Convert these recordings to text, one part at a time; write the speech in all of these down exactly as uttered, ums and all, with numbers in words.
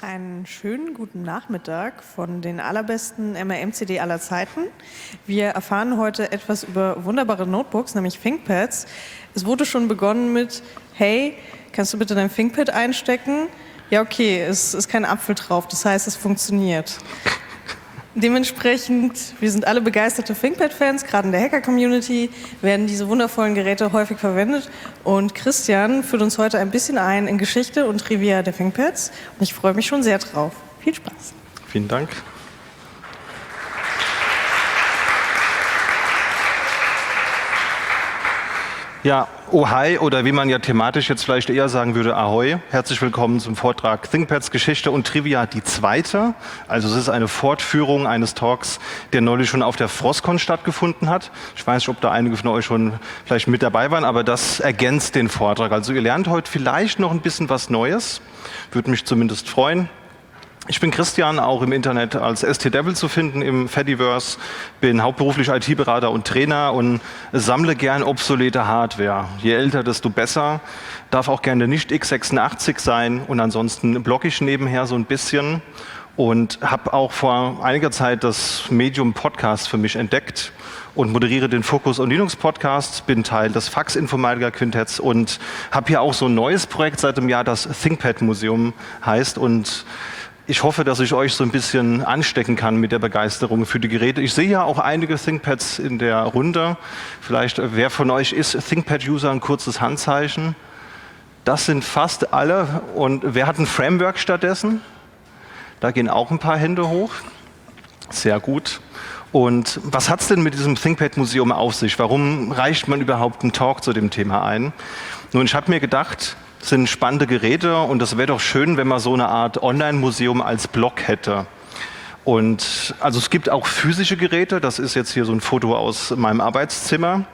Einen schönen guten Nachmittag von den allerbesten M R M C D aller Zeiten. Wir erfahren heute etwas über wunderbare Notebooks, nämlich ThinkPads. Es wurde schon begonnen mit, hey, kannst du bitte dein ThinkPad einstecken? Ja, okay, es ist kein Apfel drauf, das heißt, es funktioniert. Dementsprechend, wir sind alle begeisterte ThinkPad-Fans, gerade in der Hacker-Community werden diese wundervollen Geräte häufig verwendet. Und Christian führt uns heute ein bisschen ein in Geschichte und Trivia der ThinkPads. Und ich freue mich schon sehr drauf. Viel Spaß. Vielen Dank. Ja, Ohai oder wie man ja thematisch jetzt vielleicht eher sagen würde, Ahoi. Herzlich willkommen zum Vortrag ThinkPads Geschichte und Trivia, die zweite. Also es ist eine Fortführung eines Talks, der neulich schon auf der Frostcon stattgefunden hat. Ich weiß nicht, ob da einige von euch schon vielleicht mit dabei waren, aber das ergänzt den Vortrag. Also ihr lernt heute vielleicht noch ein bisschen was Neues. Würde mich zumindest freuen. Ich bin Christian, auch im Internet als S T Devil zu finden im Fediverse, bin hauptberuflich I T-Berater und Trainer und sammle gern obsolete Hardware. Je älter, desto besser. Darf auch gerne nicht x sechsundachtzig sein und ansonsten blogge ich nebenher so ein bisschen und habe auch vor einiger Zeit das Medium Podcast für mich entdeckt und moderiere den Focus on Linux Podcast, bin Teil des Fax Informatiker Quintetts und habe hier auch so ein neues Projekt seit dem Jahr, das ThinkPad Museum heißt und ich hoffe, dass ich euch so ein bisschen anstecken kann mit der Begeisterung für die Geräte. Ich sehe ja auch einige ThinkPads in der Runde. Vielleicht, wer von euch ist ThinkPad-User, ein kurzes Handzeichen. Das sind fast alle. Und wer hat ein Framework stattdessen? Da gehen auch ein paar Hände hoch. Sehr gut. Und was hat es denn mit diesem ThinkPad-Museum auf sich? Warum reicht man überhaupt einen Talk zu dem Thema ein? Nun, ich habe mir gedacht, das sind spannende Geräte und das wäre doch schön, wenn man so eine Art Online-Museum als Blog hätte. Und also es gibt auch physische Geräte, das ist jetzt hier so ein Foto aus meinem Arbeitszimmer.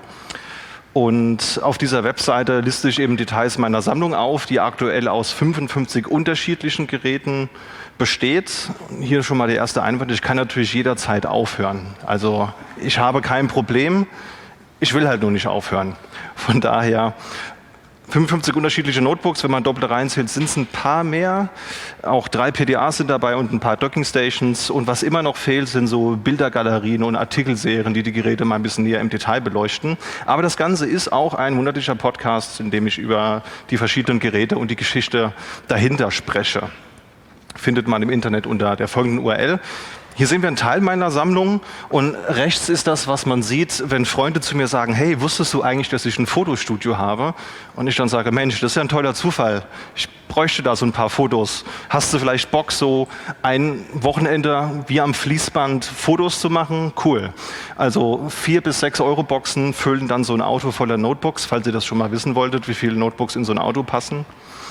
Und auf dieser Webseite liste ich eben Details meiner Sammlung auf, die aktuell aus fünfundfünfzig unterschiedlichen Geräten besteht. Hier schon mal der erste Einwand, ich kann natürlich jederzeit aufhören. Also ich habe kein Problem, ich will halt nur nicht aufhören. Von daher fünfundfünfzig unterschiedliche Notebooks, wenn man doppelt reinzählt, sind es ein paar mehr. Auch drei P D As sind dabei und ein paar Docking-Stations. Und was immer noch fehlt, sind so Bildergalerien und Artikelserien, die die Geräte mal ein bisschen näher im Detail beleuchten. Aber das Ganze ist auch ein monatlicher Podcast, in dem ich über die verschiedenen Geräte und die Geschichte dahinter spreche. Findet man im Internet unter der folgenden U R L. Hier sehen wir einen Teil meiner Sammlung und rechts ist das, was man sieht, wenn Freunde zu mir sagen, hey, wusstest du eigentlich, dass ich ein Fotostudio habe? Und ich dann sage, Mensch, das ist ja ein toller Zufall. Ich bräuchte da so ein paar Fotos. Hast du vielleicht Bock, so ein Wochenende wie am Fließband Fotos zu machen? Cool. Also vier bis sechs Euro Boxen füllen dann so ein Auto voller Notebooks, falls ihr das schon mal wissen wolltet, wie viele Notebooks in so ein Auto passen.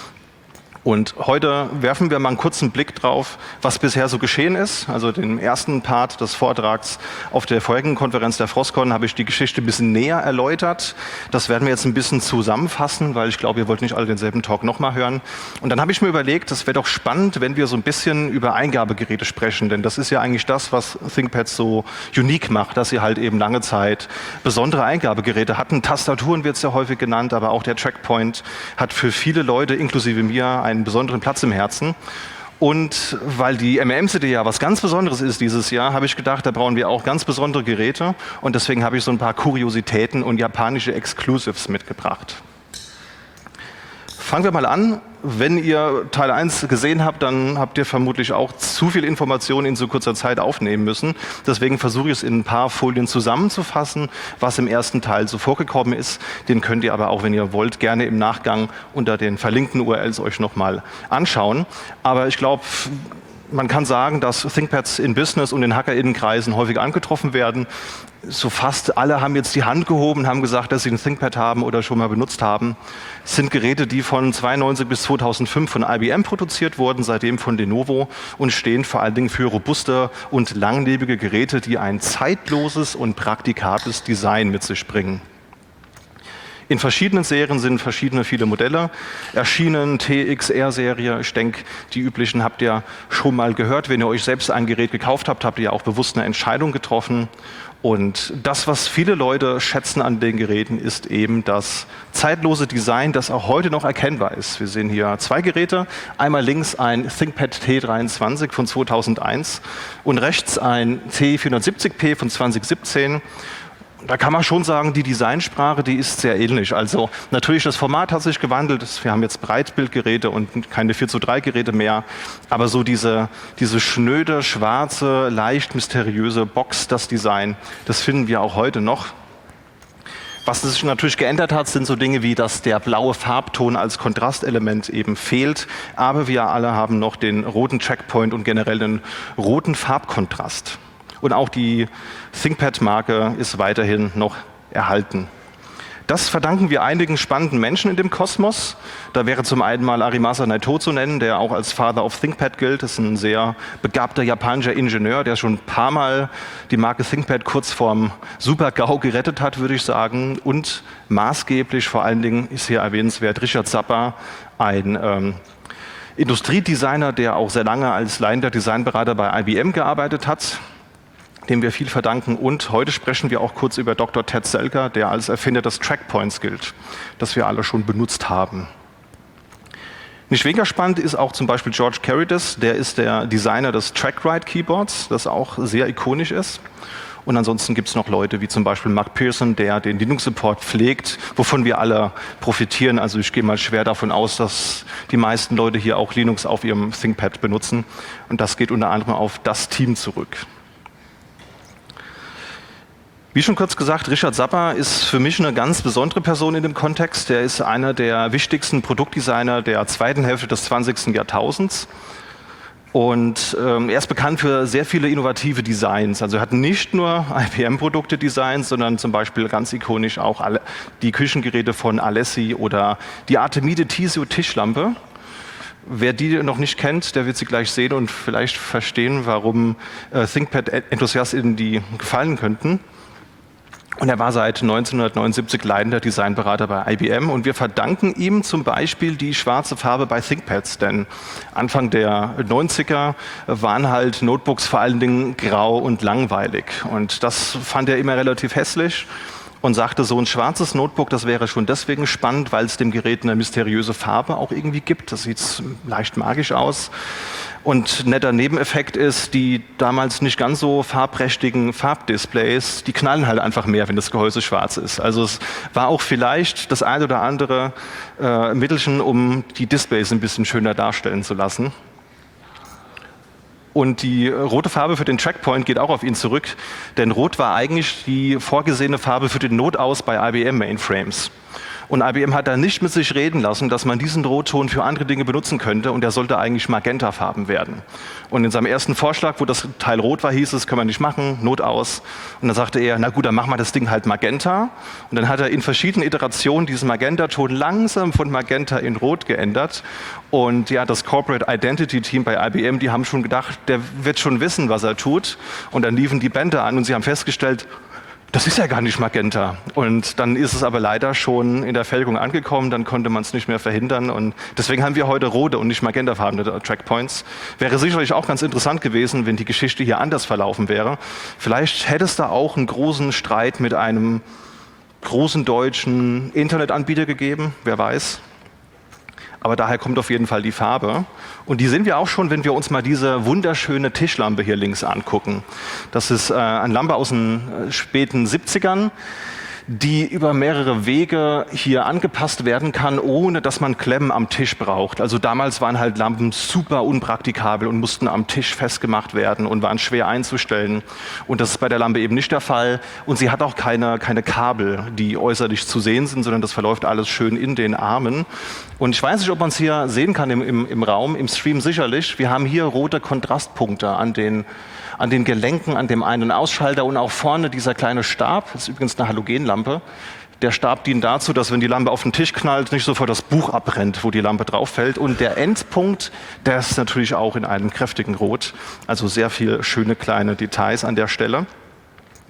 Und heute werfen wir mal einen kurzen Blick drauf, was bisher so geschehen ist. Also den ersten Part des Vortrags auf der vorigen Konferenz der Frostcon habe ich die Geschichte ein bisschen näher erläutert. Das werden wir jetzt ein bisschen zusammenfassen, weil ich glaube, ihr wollt nicht alle denselben Talk nochmal hören. Und dann habe ich mir überlegt, das wäre doch spannend, wenn wir so ein bisschen über Eingabegeräte sprechen. Denn das ist ja eigentlich das, was ThinkPads so unique macht, dass sie halt eben lange Zeit besondere Eingabegeräte hatten. Tastaturen wird es ja häufig genannt, aber auch der Trackpoint hat für viele Leute, inklusive mir, einen besonderen Platz im Herzen. Und weil die M R M C D ja was ganz Besonderes ist dieses Jahr, habe ich gedacht, da brauchen wir auch ganz besondere Geräte. Und deswegen habe ich so ein paar Kuriositäten und japanische Exclusives mitgebracht. Fangen wir mal an. Wenn ihr Teil eins gesehen habt, dann habt ihr vermutlich auch zu viel Informationen in so kurzer Zeit aufnehmen müssen. Deswegen versuche ich es in ein paar Folien zusammenzufassen, was im ersten Teil so vorgekommen ist. Den könnt ihr aber auch, wenn ihr wollt, gerne im Nachgang unter den verlinkten U R Ls euch nochmal anschauen. Aber ich glaube, man kann sagen, dass ThinkPads in Business- und in HackerInnenkreisen häufig angetroffen werden. So fast alle haben jetzt die Hand gehoben, haben gesagt, dass sie ein ThinkPad haben oder schon mal benutzt haben. Es sind Geräte, die von neunzehnhundertzweiundneunzig bis zweitausendfünf von I B M produziert wurden, seitdem von Lenovo und stehen vor allen Dingen für robuste und langlebige Geräte, die ein zeitloses und praktikables Design mit sich bringen. In verschiedenen Serien sind verschiedene viele Modelle erschienen, T X R-Serie. Ich denke, die üblichen habt ihr schon mal gehört. Wenn ihr euch selbst ein Gerät gekauft habt, habt ihr auch bewusst eine Entscheidung getroffen. Und das, was viele Leute schätzen an den Geräten, ist eben das zeitlose Design, das auch heute noch erkennbar ist. Wir sehen hier zwei Geräte. Einmal links ein ThinkPad T dreiundzwanzig von zweitausendeins und rechts ein T vierhundertsiebzig P von zweitausendsiebzehn. Da kann man schon sagen, die Designsprache, die ist sehr ähnlich. Also natürlich, das Format hat sich gewandelt. Wir haben jetzt Breitbildgeräte und keine vier zu drei Geräte mehr. Aber so diese, diese schnöde, schwarze, leicht mysteriöse Box, das Design, das finden wir auch heute noch. Was sich natürlich geändert hat, sind so Dinge wie, dass der blaue Farbton als Kontrastelement eben fehlt. Aber wir alle haben noch den roten Checkpoint und generell den roten Farbkontrast. Und auch die ThinkPad-Marke ist weiterhin noch erhalten. Das verdanken wir einigen spannenden Menschen in dem Kosmos. Da wäre zum einen mal Arimasa Naito zu nennen, der auch als Father of ThinkPad gilt. Das ist ein sehr begabter japanischer Ingenieur, der schon ein paar Mal die Marke ThinkPad kurz vorm Super-GAU gerettet hat, würde ich sagen. Und maßgeblich vor allen Dingen ist hier erwähnenswert Richard Zappa, ein ähm, Industriedesigner, der auch sehr lange als leitender Designberater bei I B M gearbeitet hat, dem wir viel verdanken. Und heute sprechen wir auch kurz über Doktor Ted Selker, der als Erfinder des Trackpoints gilt, das wir alle schon benutzt haben. Nicht weniger spannend ist auch zum Beispiel George Carides, der ist der Designer des TrackWrite-Keyboards, das auch sehr ikonisch ist. Und ansonsten gibt es noch Leute wie zum Beispiel Mark Pearson, der den Linux-Support pflegt, wovon wir alle profitieren. Also ich gehe mal schwer davon aus, dass die meisten Leute hier auch Linux auf ihrem ThinkPad benutzen. Und das geht unter anderem auf das Team zurück. Wie schon kurz gesagt, Richard Zappa ist für mich eine ganz besondere Person in dem Kontext. Er ist einer der wichtigsten Produktdesigner der zweiten Hälfte des zwanzigsten Jahrtausends. Und ähm, er ist bekannt für sehr viele innovative Designs. Also er hat nicht nur I B M-Produkte designt, sondern zum Beispiel ganz ikonisch auch alle, die Küchengeräte von Alessi oder die Artemide Tissot Tischlampe. Wer die noch nicht kennt, der wird sie gleich sehen und vielleicht verstehen, warum äh, ThinkPad-Enthusiasten die gefallen könnten. Und er war seit neunzehnhundertneunundsiebzig leitender Designberater bei I B M und wir verdanken ihm zum Beispiel die schwarze Farbe bei ThinkPads, denn Anfang der neunziger waren halt Notebooks vor allen Dingen grau und langweilig und das fand er immer relativ hässlich und sagte, so ein schwarzes Notebook, das wäre schon deswegen spannend, weil es dem Gerät eine mysteriöse Farbe auch irgendwie gibt. Das sieht leicht magisch aus. Und netter Nebeneffekt ist, die damals nicht ganz so farbprächtigen Farbdisplays, die knallen halt einfach mehr, wenn das Gehäuse schwarz ist. Also es war auch vielleicht das ein oder andere äh, Mittelchen, um die Displays ein bisschen schöner darstellen zu lassen. Und die rote Farbe für den Trackpoint geht auch auf ihn zurück, denn rot war eigentlich die vorgesehene Farbe für den Notaus bei I B M Mainframes. Und I B M hat da nicht mit sich reden lassen, dass man diesen Rotton für andere Dinge benutzen könnte und der sollte eigentlich magentafarben werden. Und in seinem ersten Vorschlag, wo das Teil rot war, hieß es, können wir nicht machen, Not aus. Und dann sagte er, na gut, dann machen wir das Ding halt magenta. Und dann hat er in verschiedenen Iterationen diesen Magentaton langsam von magenta in rot geändert. Und ja, das Corporate Identity Team bei I B M, die haben schon gedacht, der wird schon wissen, was er tut. Und dann liefen die Bänder an und sie haben festgestellt, das ist ja gar nicht magenta. Und dann ist es aber leider schon in der Fertigung angekommen, dann konnte man es nicht mehr verhindern. Und deswegen haben wir heute rote und nicht magentafarbene Trackpoints. Wäre sicherlich auch ganz interessant gewesen, wenn die Geschichte hier anders verlaufen wäre. Vielleicht hätte es da auch einen großen Streit mit einem großen deutschen Internetanbieter gegeben, wer weiß. Aber daher kommt auf jeden Fall die Farbe. Und die sehen wir auch schon, wenn wir uns mal diese wunderschöne Tischlampe hier links angucken. Das ist äh, eine Lampe aus den äh, späten siebzigern, die über mehrere Wege hier angepasst werden kann, ohne dass man Klemmen am Tisch braucht. Also damals waren halt Lampen super unpraktikabel und mussten am Tisch festgemacht werden und waren schwer einzustellen. Und das ist bei der Lampe eben nicht der Fall. Und sie hat auch keine, keine Kabel, die äußerlich zu sehen sind, sondern das verläuft alles schön in den Armen. Und ich weiß nicht, ob man es hier sehen kann im, im, im Raum, im Stream sicherlich. Wir haben hier rote Kontrastpunkte an den an den Gelenken, an dem einen Ausschalter und auch vorne dieser kleine Stab, das ist übrigens eine Halogenlampe. Der Stab dient dazu, dass wenn die Lampe auf den Tisch knallt, nicht sofort das Buch abbrennt, wo die Lampe drauf fällt. Und der Endpunkt, der ist natürlich auch in einem kräftigen Rot. Also sehr viele schöne kleine Details an der Stelle.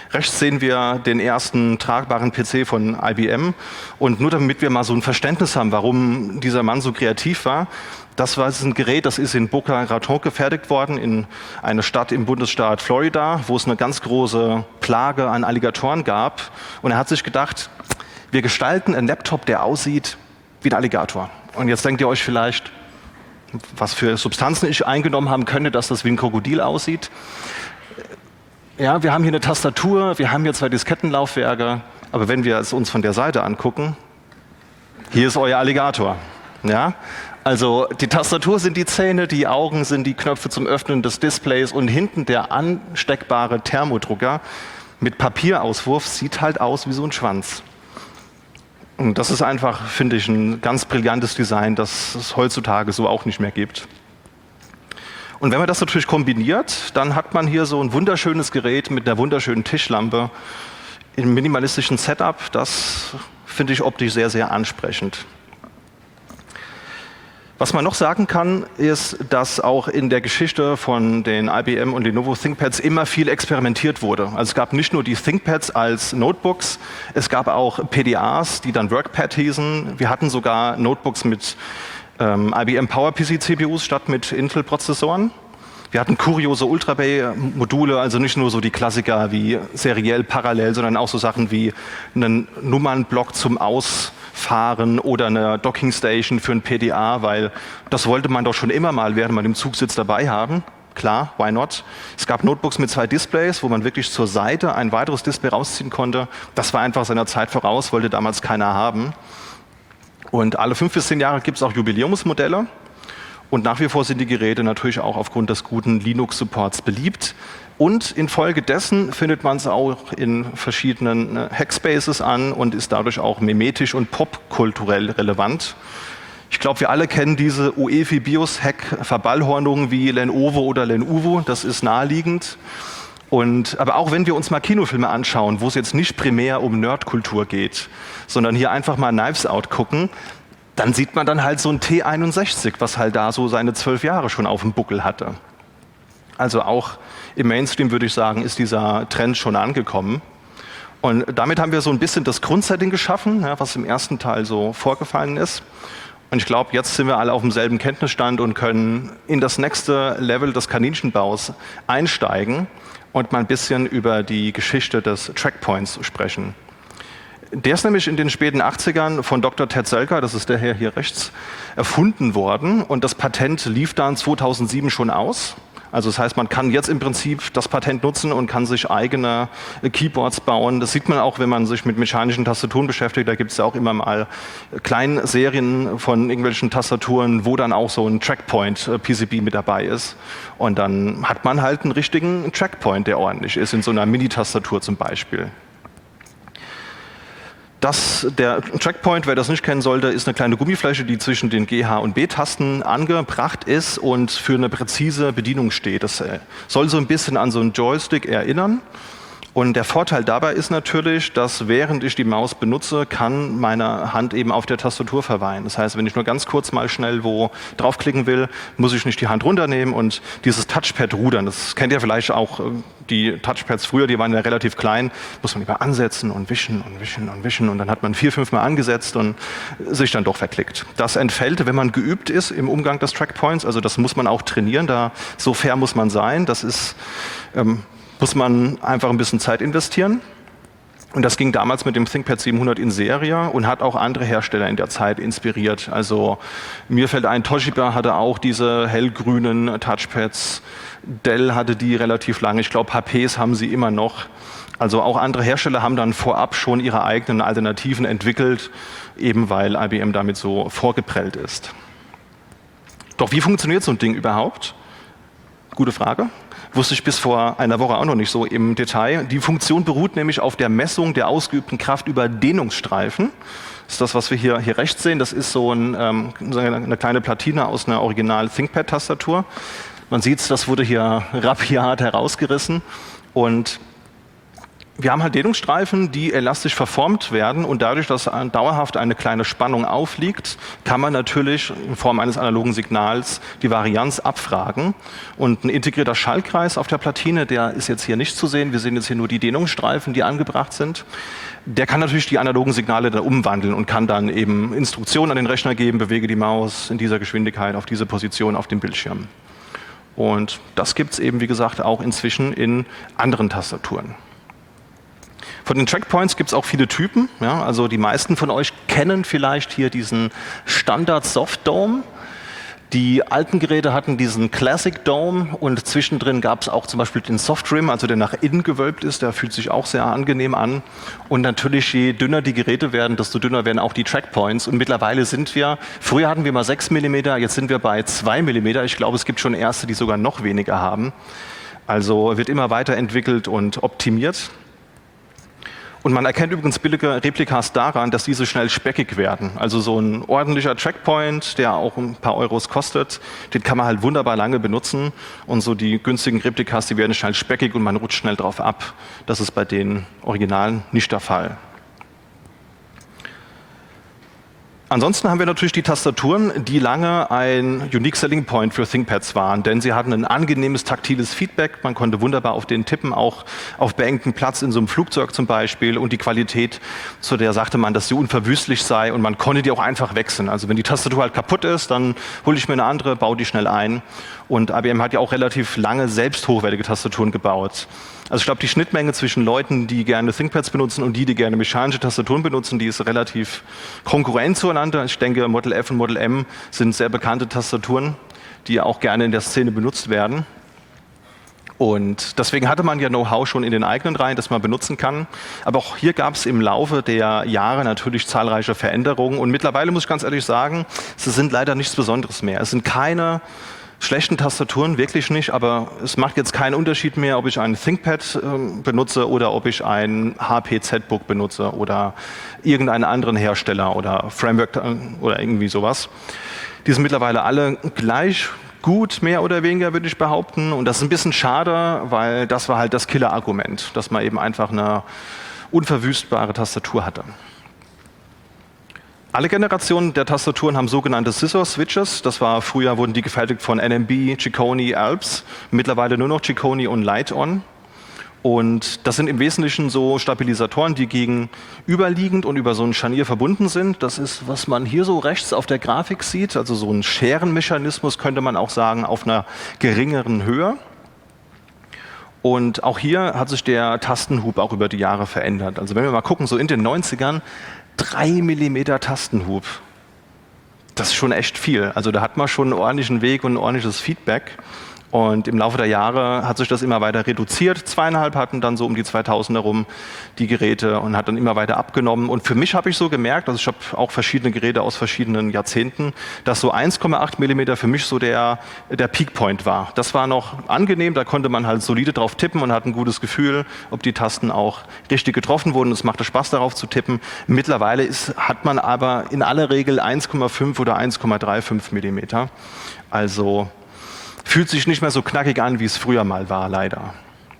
Rechts sehen wir den ersten tragbaren P C von I B M. Und nur damit wir mal so ein Verständnis haben, warum dieser Mann so kreativ war, das war ein Gerät, das ist in Boca Raton gefertigt worden, in einer Stadt im Bundesstaat Florida, wo es eine ganz große Plage an Alligatoren gab. Und er hat sich gedacht, wir gestalten einen Laptop, der aussieht wie ein Alligator. Und jetzt denkt ihr euch vielleicht, was für Substanzen ich eingenommen haben könnte, dass das wie ein Krokodil aussieht. Ja, wir haben hier eine Tastatur, wir haben hier zwei Diskettenlaufwerke, aber wenn wir es uns von der Seite angucken, hier ist euer Alligator. Ja? Also die Tastatur sind die Zähne, die Augen sind die Knöpfe zum Öffnen des Displays und hinten der ansteckbare Thermodrucker mit Papierauswurf sieht halt aus wie so ein Schwanz. Und das ist einfach, finde ich, ein ganz brillantes Design, das es heutzutage so auch nicht mehr gibt. Und wenn man das natürlich kombiniert, dann hat man hier so ein wunderschönes Gerät mit einer wunderschönen Tischlampe im minimalistischen Setup. Das finde ich optisch sehr, sehr ansprechend. Was man noch sagen kann, ist, dass auch in der Geschichte von den I B M und Lenovo ThinkPads immer viel experimentiert wurde. Also es gab nicht nur die ThinkPads als Notebooks, es gab auch P D As, die dann WorkPad hießen. Wir hatten sogar Notebooks mit ähm, I B M PowerPC C P Us statt mit Intel-Prozessoren. Wir hatten kuriose Ultra-Bay-Module, also nicht nur so die Klassiker wie seriell, parallel, sondern auch so Sachen wie einen Nummernblock zum Ausfahren oder eine Dockingstation für ein P D A, weil das wollte man doch schon immer mal, während man im Zug sitzt, dabei haben. Klar, why not? Es gab Notebooks mit zwei Displays, wo man wirklich zur Seite ein weiteres Display rausziehen konnte. Das war einfach seiner Zeit voraus, wollte damals keiner haben. Und alle fünf bis zehn Jahre gibt es auch Jubiläumsmodelle. Und nach wie vor sind die Geräte natürlich auch aufgrund des guten Linux-Supports beliebt. Und infolgedessen findet man es auch in verschiedenen Hackspaces an und ist dadurch auch memetisch und popkulturell relevant. Ich glaube, wir alle kennen diese U E F I-BIOS-Hack-Verballhornungen wie Lenovo oder Lenuvo. Das ist naheliegend. Und, aber auch wenn wir uns mal Kinofilme anschauen, wo es jetzt nicht primär um Nerdkultur geht, sondern hier einfach mal Knives Out gucken, dann sieht man dann halt so ein T einundsechzig, was halt da so seine zwölf Jahre schon auf dem Buckel hatte. Also auch im Mainstream, würde ich sagen, ist dieser Trend schon angekommen. Und damit haben wir so ein bisschen das Grundsetting geschaffen, ja, was im ersten Teil so vorgefallen ist. Und ich glaube, jetzt sind wir alle auf demselben Kenntnisstand und können in das nächste Level des Kaninchenbaus einsteigen und mal ein bisschen über die Geschichte des Trackpoints sprechen. Der ist nämlich in den späten achtzigern von Doktor Ted Selker, das ist der Herr hier rechts, erfunden worden. Und das Patent lief dann zweitausendsieben schon aus. Also das heißt, man kann jetzt im Prinzip das Patent nutzen und kann sich eigene Keyboards bauen. Das sieht man auch, wenn man sich mit mechanischen Tastaturen beschäftigt. Da gibt es ja auch immer mal kleine Serien von irgendwelchen Tastaturen, wo dann auch so ein Trackpoint-P C B mit dabei ist. Und dann hat man halt einen richtigen Trackpoint, der ordentlich ist, in so einer Mini-Tastatur zum Beispiel. Das, der Trackpoint, wer das nicht kennen sollte, ist eine kleine Gummifläche, die zwischen den G, H und B-Tasten angebracht ist und für eine präzise Bedienung steht. Das soll so ein bisschen an so einen Joystick erinnern. Und der Vorteil dabei ist natürlich, dass während ich die Maus benutze, kann meine Hand eben auf der Tastatur verweilen. Das heißt, wenn ich nur ganz kurz mal schnell wo draufklicken will, muss ich nicht die Hand runternehmen und dieses Touchpad rudern. Das kennt ihr vielleicht auch, die Touchpads früher, die waren ja relativ klein, muss man lieber ansetzen und wischen und wischen und wischen und dann hat man vier, fünf Mal angesetzt und sich dann doch verklickt. Das entfällt, wenn man geübt ist im Umgang des Trackpoints, also das muss man auch trainieren, da so fair muss man sein. Das ist ähm, muss man einfach ein bisschen Zeit investieren. Und das ging damals mit dem ThinkPad siebenhundert in Serie und hat auch andere Hersteller in der Zeit inspiriert. Also mir fällt ein, Toshiba hatte auch diese hellgrünen Touchpads, Dell hatte die relativ lange, ich glaube H Ps haben sie immer noch. Also auch andere Hersteller haben dann vorab schon ihre eigenen Alternativen entwickelt, eben weil I B M damit so vorgeprellt ist. Doch wie funktioniert so ein Ding überhaupt? Gute Frage. Wusste ich bis vor einer Woche auch noch nicht so im Detail. Die Funktion beruht nämlich auf der Messung der ausgeübten Kraft über Dehnungsstreifen. Das ist das, was wir hier, hier rechts sehen. Das ist so ein, ähm, eine kleine Platine aus einer Original ThinkPad-Tastatur. Man sieht es, das wurde hier rabiat herausgerissen. Und wir haben halt Dehnungsstreifen, die elastisch verformt werden und dadurch, dass dauerhaft eine kleine Spannung aufliegt, kann man natürlich in Form eines analogen Signals die Varianz abfragen. Und ein integrierter Schaltkreis auf der Platine, der ist jetzt hier nicht zu sehen. Wir sehen jetzt hier nur die Dehnungsstreifen, die angebracht sind. Der kann natürlich die analogen Signale dann umwandeln und kann dann eben Instruktionen an den Rechner geben, bewege die Maus in dieser Geschwindigkeit auf diese Position auf dem Bildschirm. Und das gibt es eben, wie gesagt, auch inzwischen in anderen Tastaturen. Von den Trackpoints gibt es auch viele Typen. Ja, also die meisten von euch kennen vielleicht hier diesen Standard Soft Dome. Die alten Geräte hatten diesen Classic Dome und zwischendrin gab es auch zum Beispiel den Soft Rim, also der nach innen gewölbt ist. Der fühlt sich auch sehr angenehm an. Und natürlich, je dünner die Geräte werden, desto dünner werden auch die Trackpoints. Und mittlerweile sind wir, früher hatten wir mal sechs Millimeter, jetzt sind wir bei zwei Millimeter. Ich glaube, es gibt schon erste, die sogar noch weniger haben. Also wird immer weiterentwickelt und optimiert. Und man erkennt übrigens billige Replikas daran, dass diese schnell speckig werden. Also so ein ordentlicher Trackpoint, der auch ein paar Euros kostet, den kann man halt wunderbar lange benutzen. Und so die günstigen Replikas, die werden schnell speckig und man rutscht schnell drauf ab. Das ist bei den Originalen nicht der Fall. Ansonsten haben wir natürlich die Tastaturen, die lange ein Unique Selling Point für ThinkPads waren, denn sie hatten ein angenehmes taktiles Feedback. Man konnte wunderbar auf den tippen, auch auf beengtem Platz in so einem Flugzeug zum Beispiel. Und die Qualität, zu der sagte man, dass sie unverwüstlich sei und man konnte die auch einfach wechseln. Also wenn die Tastatur halt kaputt ist, dann hole ich mir eine andere, baue die schnell ein. Und I B M hat ja auch relativ lange selbst hochwertige Tastaturen gebaut. Also ich glaube, die Schnittmenge zwischen Leuten, die gerne ThinkPads benutzen und die, die gerne mechanische Tastaturen benutzen, die ist relativ konkurrent zueinander. Ich denke, Model F und Model M sind sehr bekannte Tastaturen, die auch gerne in der Szene benutzt werden. Und deswegen hatte man ja Know-how schon in den eigenen Reihen, das man benutzen kann. Aber auch hier gab es im Laufe der Jahre natürlich zahlreiche Veränderungen. Und mittlerweile muss ich ganz ehrlich sagen, sie sind leider nichts Besonderes mehr. Es sind keine schlechten Tastaturen, wirklich nicht, aber es macht jetzt keinen Unterschied mehr, ob ich ein ThinkPad äh, benutze oder ob ich ein H P Z-Book benutze oder irgendeinen anderen Hersteller oder Framework äh, oder irgendwie sowas. Die sind mittlerweile alle gleich gut, mehr oder weniger, würde ich behaupten. Und das ist ein bisschen schade, weil das war halt das Killer-Argument, dass man eben einfach eine unverwüstbare Tastatur hatte. Alle Generationen der Tastaturen haben sogenannte Scissor-Switches. Das war, früher wurden die gefertigt von N M B, Chicony, Alps. Mittlerweile nur noch Chicony und Light-On. Und das sind im Wesentlichen so Stabilisatoren, die gegenüberliegend und über so ein Scharnier verbunden sind. Das ist, was man hier so rechts auf der Grafik sieht. Also so ein Scherenmechanismus könnte man auch sagen, auf einer geringeren Höhe. Und auch hier hat sich der Tastenhub auch über die Jahre verändert. Also wenn wir mal gucken, so in den neunzigern, drei Millimeter Tastenhub. Das ist schon echt viel. Also da hat man schon einen ordentlichen Weg und ein ordentliches Feedback. Und im Laufe der Jahre hat sich das immer weiter reduziert. Zweieinhalb hatten dann so um die zweitausender rum die Geräte und hat dann immer weiter abgenommen. Und für mich habe ich so gemerkt, also ich habe auch verschiedene Geräte aus verschiedenen Jahrzehnten, dass so eins Komma acht Millimeter für mich so der, der Peakpoint war. Das war noch angenehm, da konnte man halt solide drauf tippen und hat ein gutes Gefühl, ob die Tasten auch richtig getroffen wurden. Es machte Spaß darauf zu tippen. Mittlerweile ist, hat man aber in aller Regel eins Komma fünf oder eins Komma fünfunddreißig Millimeter. Also fühlt sich nicht mehr so knackig an, wie es früher mal war, leider.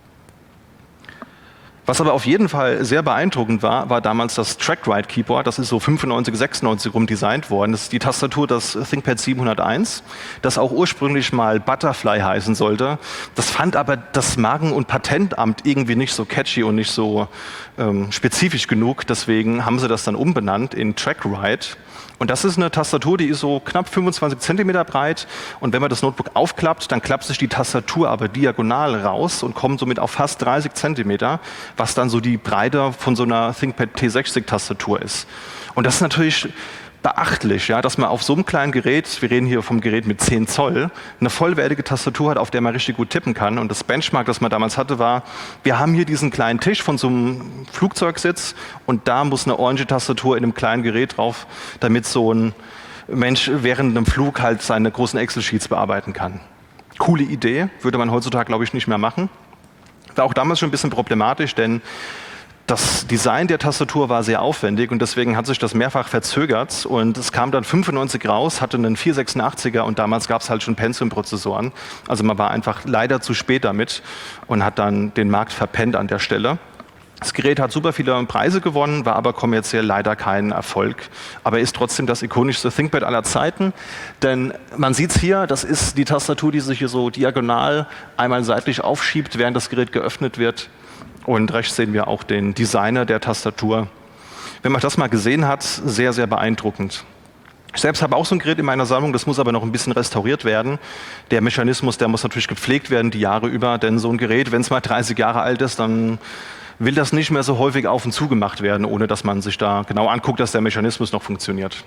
Was aber auf jeden Fall sehr beeindruckend war, war damals das Track-Write-Keyboard. Das ist so fünfundneunzig, sechsundneunzig rum designt worden. Das ist die Tastatur des ThinkPad siebenhunderteins, das auch ursprünglich mal Butterfly heißen sollte. Das fand aber das Marken- und Patentamt irgendwie nicht so catchy und nicht so ähm, spezifisch genug. Deswegen haben sie das dann umbenannt in Track-Write. Und das ist eine Tastatur, die ist so knapp fünfundzwanzig Zentimeter breit. Und wenn man das Notebook aufklappt, dann klappt sich die Tastatur aber diagonal raus und kommt somit auf fast dreißig Zentimeter, was dann so die Breite von so einer ThinkPad T sechzig Tastatur ist. Und das ist natürlich beachtlich, ja, dass man auf so einem kleinen Gerät, wir reden hier vom Gerät mit zehn Zoll, eine vollwertige Tastatur hat, auf der man richtig gut tippen kann. Und das Benchmark, das man damals hatte, war, wir haben hier diesen kleinen Tisch von so einem Flugzeugsitz und da muss eine ordentliche Tastatur in einem kleinen Gerät drauf, damit so ein Mensch während einem Flug halt seine großen Excel-Sheets bearbeiten kann. Coole Idee, würde man heutzutage, glaube ich, nicht mehr machen. War auch damals schon ein bisschen problematisch, denn das Design der Tastatur war sehr aufwendig und deswegen hat sich das mehrfach verzögert und es kam dann fünfundneunzig raus, hatte einen vierhundertsechsundachtziger und damals gab es halt schon Pentium-Prozessoren. Also man war einfach leider zu spät damit und hat dann den Markt verpennt an der Stelle. Das Gerät hat super viele Preise gewonnen, war aber kommerziell leider kein Erfolg. Aber ist trotzdem das ikonischste ThinkPad aller Zeiten. Denn man sieht es hier, das ist die Tastatur, die sich hier so diagonal einmal seitlich aufschiebt, während das Gerät geöffnet wird. Und rechts sehen wir auch den Designer der Tastatur. Wenn man das mal gesehen hat, sehr, sehr beeindruckend. Ich selbst habe auch so ein Gerät in meiner Sammlung, das muss aber noch ein bisschen restauriert werden. Der Mechanismus, der muss natürlich gepflegt werden, die Jahre über. Denn so ein Gerät, wenn es mal dreißig Jahre alt ist, dann will das nicht mehr so häufig auf und zu gemacht werden, ohne dass man sich da genau anguckt, dass der Mechanismus noch funktioniert.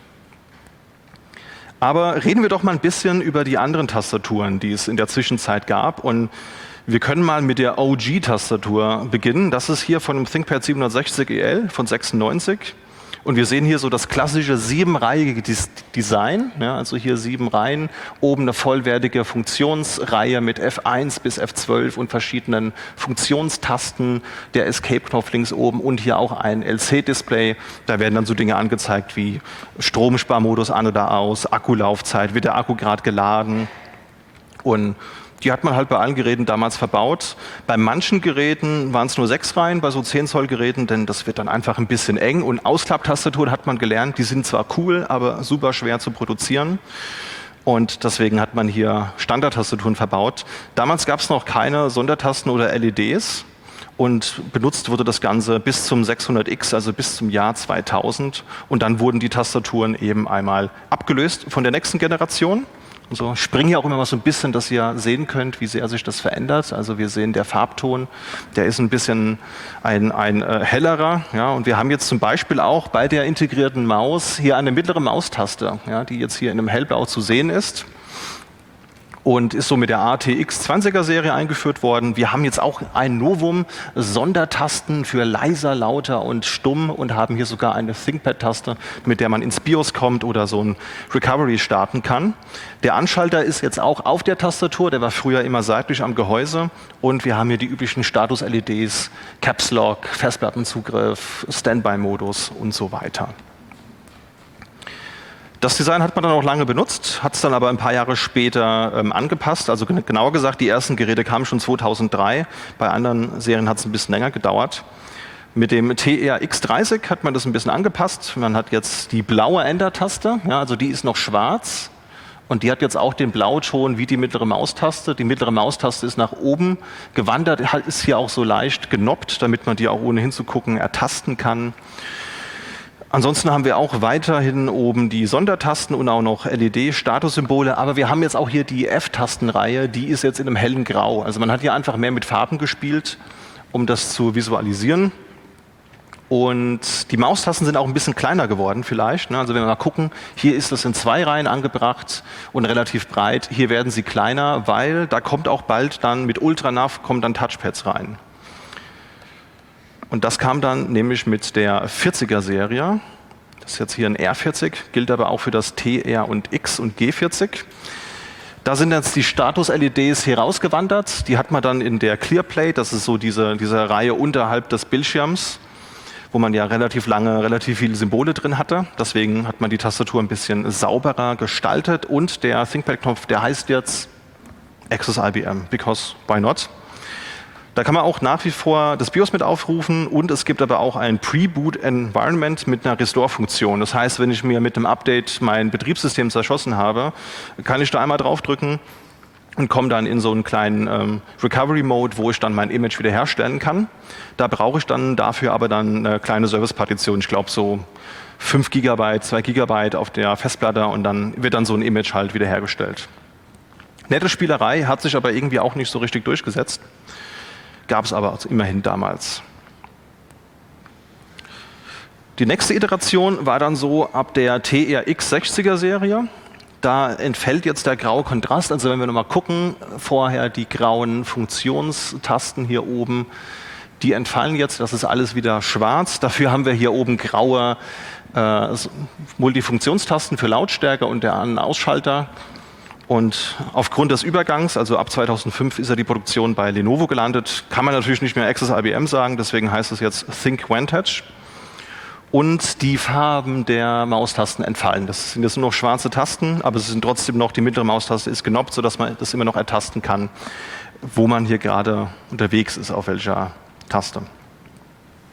Aber reden wir doch mal ein bisschen über die anderen Tastaturen, die es in der Zwischenzeit gab. Und wir können mal mit der O G-Tastatur beginnen. Das ist hier von dem ThinkPad siebenhundertsechzig E L von sechsundneunzig. Und wir sehen hier so das klassische siebenreihige Design, ja, also hier sieben Reihen, oben eine vollwertige Funktionsreihe mit F eins bis F zwölf und verschiedenen Funktionstasten, der Escape-Knopf links oben und hier auch ein L C-Display. Da werden dann so Dinge angezeigt wie Stromsparmodus an oder aus, Akkulaufzeit, wird der Akku gerade geladen. Und die hat man halt bei allen Geräten damals verbaut. Bei manchen Geräten waren es nur sechs Reihen, bei so zehn Zoll Geräten, denn das wird dann einfach ein bisschen eng. Und Ausklapptastaturen hat man gelernt, die sind zwar cool, aber super schwer zu produzieren. Und deswegen hat man hier Standardtastaturen verbaut. Damals gab es noch keine Sondertasten oder L E Ds. Und benutzt wurde das Ganze bis zum sechshundert X, also bis zum Jahr zweitausend. Und dann wurden die Tastaturen eben einmal abgelöst von der nächsten Generation. Und so springen hier auch immer mal so ein bisschen, dass ihr sehen könnt, wie sehr sich das verändert. Also wir sehen, der Farbton, der ist ein bisschen ein, ein äh, hellerer. Ja, und wir haben jetzt zum Beispiel auch bei der integrierten Maus hier eine mittlere Maustaste, ja, die jetzt hier in einem hellblau zu sehen ist. Und ist so mit der A T X zwanziger Serie eingeführt worden. Wir haben jetzt auch ein Novum, Sondertasten für leiser, lauter und stumm und haben hier sogar eine ThinkPad-Taste, mit der man ins BIOS kommt oder so ein Recovery starten kann. Der Anschalter ist jetzt auch auf der Tastatur, der war früher immer seitlich am Gehäuse. Und wir haben hier die üblichen Status-L E Ds, Caps Lock, Festplattenzugriff, Standby-Modus und so weiter. Das Design hat man dann auch lange benutzt, hat es dann aber ein paar Jahre später ähm, angepasst. Also gen genauer gesagt, die ersten Geräte kamen schon zweitausenddrei. Bei anderen Serien hat es ein bisschen länger gedauert. Mit dem T R X dreißig hat man das ein bisschen angepasst. Man hat jetzt die blaue Enter-Taste, ja, also die ist noch schwarz. Und die hat jetzt auch den Blauton wie die mittlere Maustaste. Die mittlere Maustaste ist nach oben gewandert, ist hier auch so leicht genoppt, damit man die auch ohne hinzugucken ertasten kann. Ansonsten haben wir auch weiterhin oben die Sondertasten und auch noch L E D-Statussymbole. Aber wir haben jetzt auch hier die F-Tastenreihe, die ist jetzt in einem hellen Grau. Also man hat hier einfach mehr mit Farben gespielt, um das zu visualisieren. Und die Maustasten sind auch ein bisschen kleiner geworden vielleicht. Also wenn wir mal gucken, hier ist das in zwei Reihen angebracht und relativ breit. Hier werden sie kleiner, weil da kommt auch bald dann mit UltraNav kommen dann Touchpads rein. Und das kam dann nämlich mit der vierziger Serie. Das ist jetzt hier ein R vierzig, gilt aber auch für das T R und X und G vierzig. Da sind jetzt die Status-L E Ds hier rausgewandert. Die hat man dann in der ClearPlate, das ist so diese, diese Reihe unterhalb des Bildschirms, wo man ja relativ lange, relativ viele Symbole drin hatte. Deswegen hat man die Tastatur ein bisschen sauberer gestaltet. Und der ThinkPad-Knopf, der heißt jetzt Access I B M, because why not? Da kann man auch nach wie vor das BIOS mit aufrufen und es gibt aber auch ein Pre-Boot-Environment mit einer Restore-Funktion. Das heißt, wenn ich mir mit einem Update mein Betriebssystem zerschossen habe, kann ich da einmal draufdrücken und komme dann in so einen kleinen ähm, Recovery-Mode, wo ich dann mein Image wiederherstellen kann. Da brauche ich dann dafür aber dann eine kleine Service-Partition, ich glaube so fünf Gigabyte, zwei Gigabyte auf der Festplatte und dann wird dann so ein Image halt wiederhergestellt. Nette Spielerei, hat sich aber irgendwie auch nicht so richtig durchgesetzt. Gab es aber immerhin damals. Die nächste Iteration war dann so ab der T R X sechziger Serie. Da entfällt jetzt der graue Kontrast. Also wenn wir nochmal gucken, vorher die grauen Funktionstasten hier oben, die entfallen jetzt. Das ist alles wieder schwarz. Dafür haben wir hier oben graue äh, Multifunktionstasten für Lautstärke und der An- und Ausschalter. Und aufgrund des Übergangs, also ab zweitausendfünf ist ja die Produktion bei Lenovo gelandet, kann man natürlich nicht mehr Access I B M sagen, deswegen heißt es jetzt ThinkVantage. Und die Farben der Maustasten entfallen. Das sind jetzt nur noch schwarze Tasten, aber es sind trotzdem noch, die mittlere Maustaste ist genoppt, sodass man das immer noch ertasten kann, wo man hier gerade unterwegs ist, auf welcher Taste.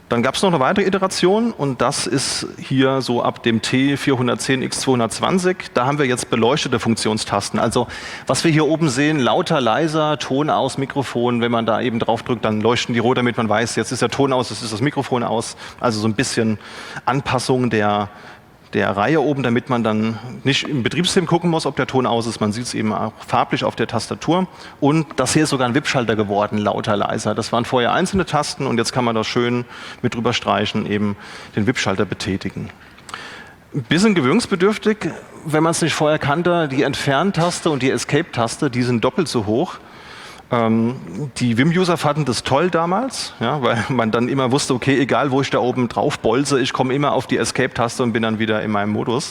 Dann gab es noch eine weitere Iteration und das ist hier so ab dem T vierhundertzehn X zweihundertzwanzig. Da haben wir jetzt beleuchtete Funktionstasten. Also was wir hier oben sehen, lauter, leiser, Ton aus, Mikrofon. Wenn man da eben drauf drückt, dann leuchten die rot, damit man weiß, jetzt ist der Ton aus, jetzt ist das Mikrofon aus. Also so ein bisschen Anpassung der der Reihe oben, damit man dann nicht im Betriebssystem gucken muss, ob der Ton aus ist. Man sieht es eben auch farblich auf der Tastatur. Und das hier ist sogar ein Wippschalter geworden, lauter, leiser. Das waren vorher einzelne Tasten und jetzt kann man da schön mit drüber streichen, eben den Wippschalter betätigen. Ein bisschen gewöhnungsbedürftig, wenn man es nicht vorher kannte, die Entfernt-Taste und die Escape-Taste, die sind doppelt so hoch. Ähm, die Vim-User fanden das toll damals, ja, weil man dann immer wusste, okay, egal wo ich da oben drauf bolze, ich komme immer auf die Escape-Taste und bin dann wieder in meinem Modus.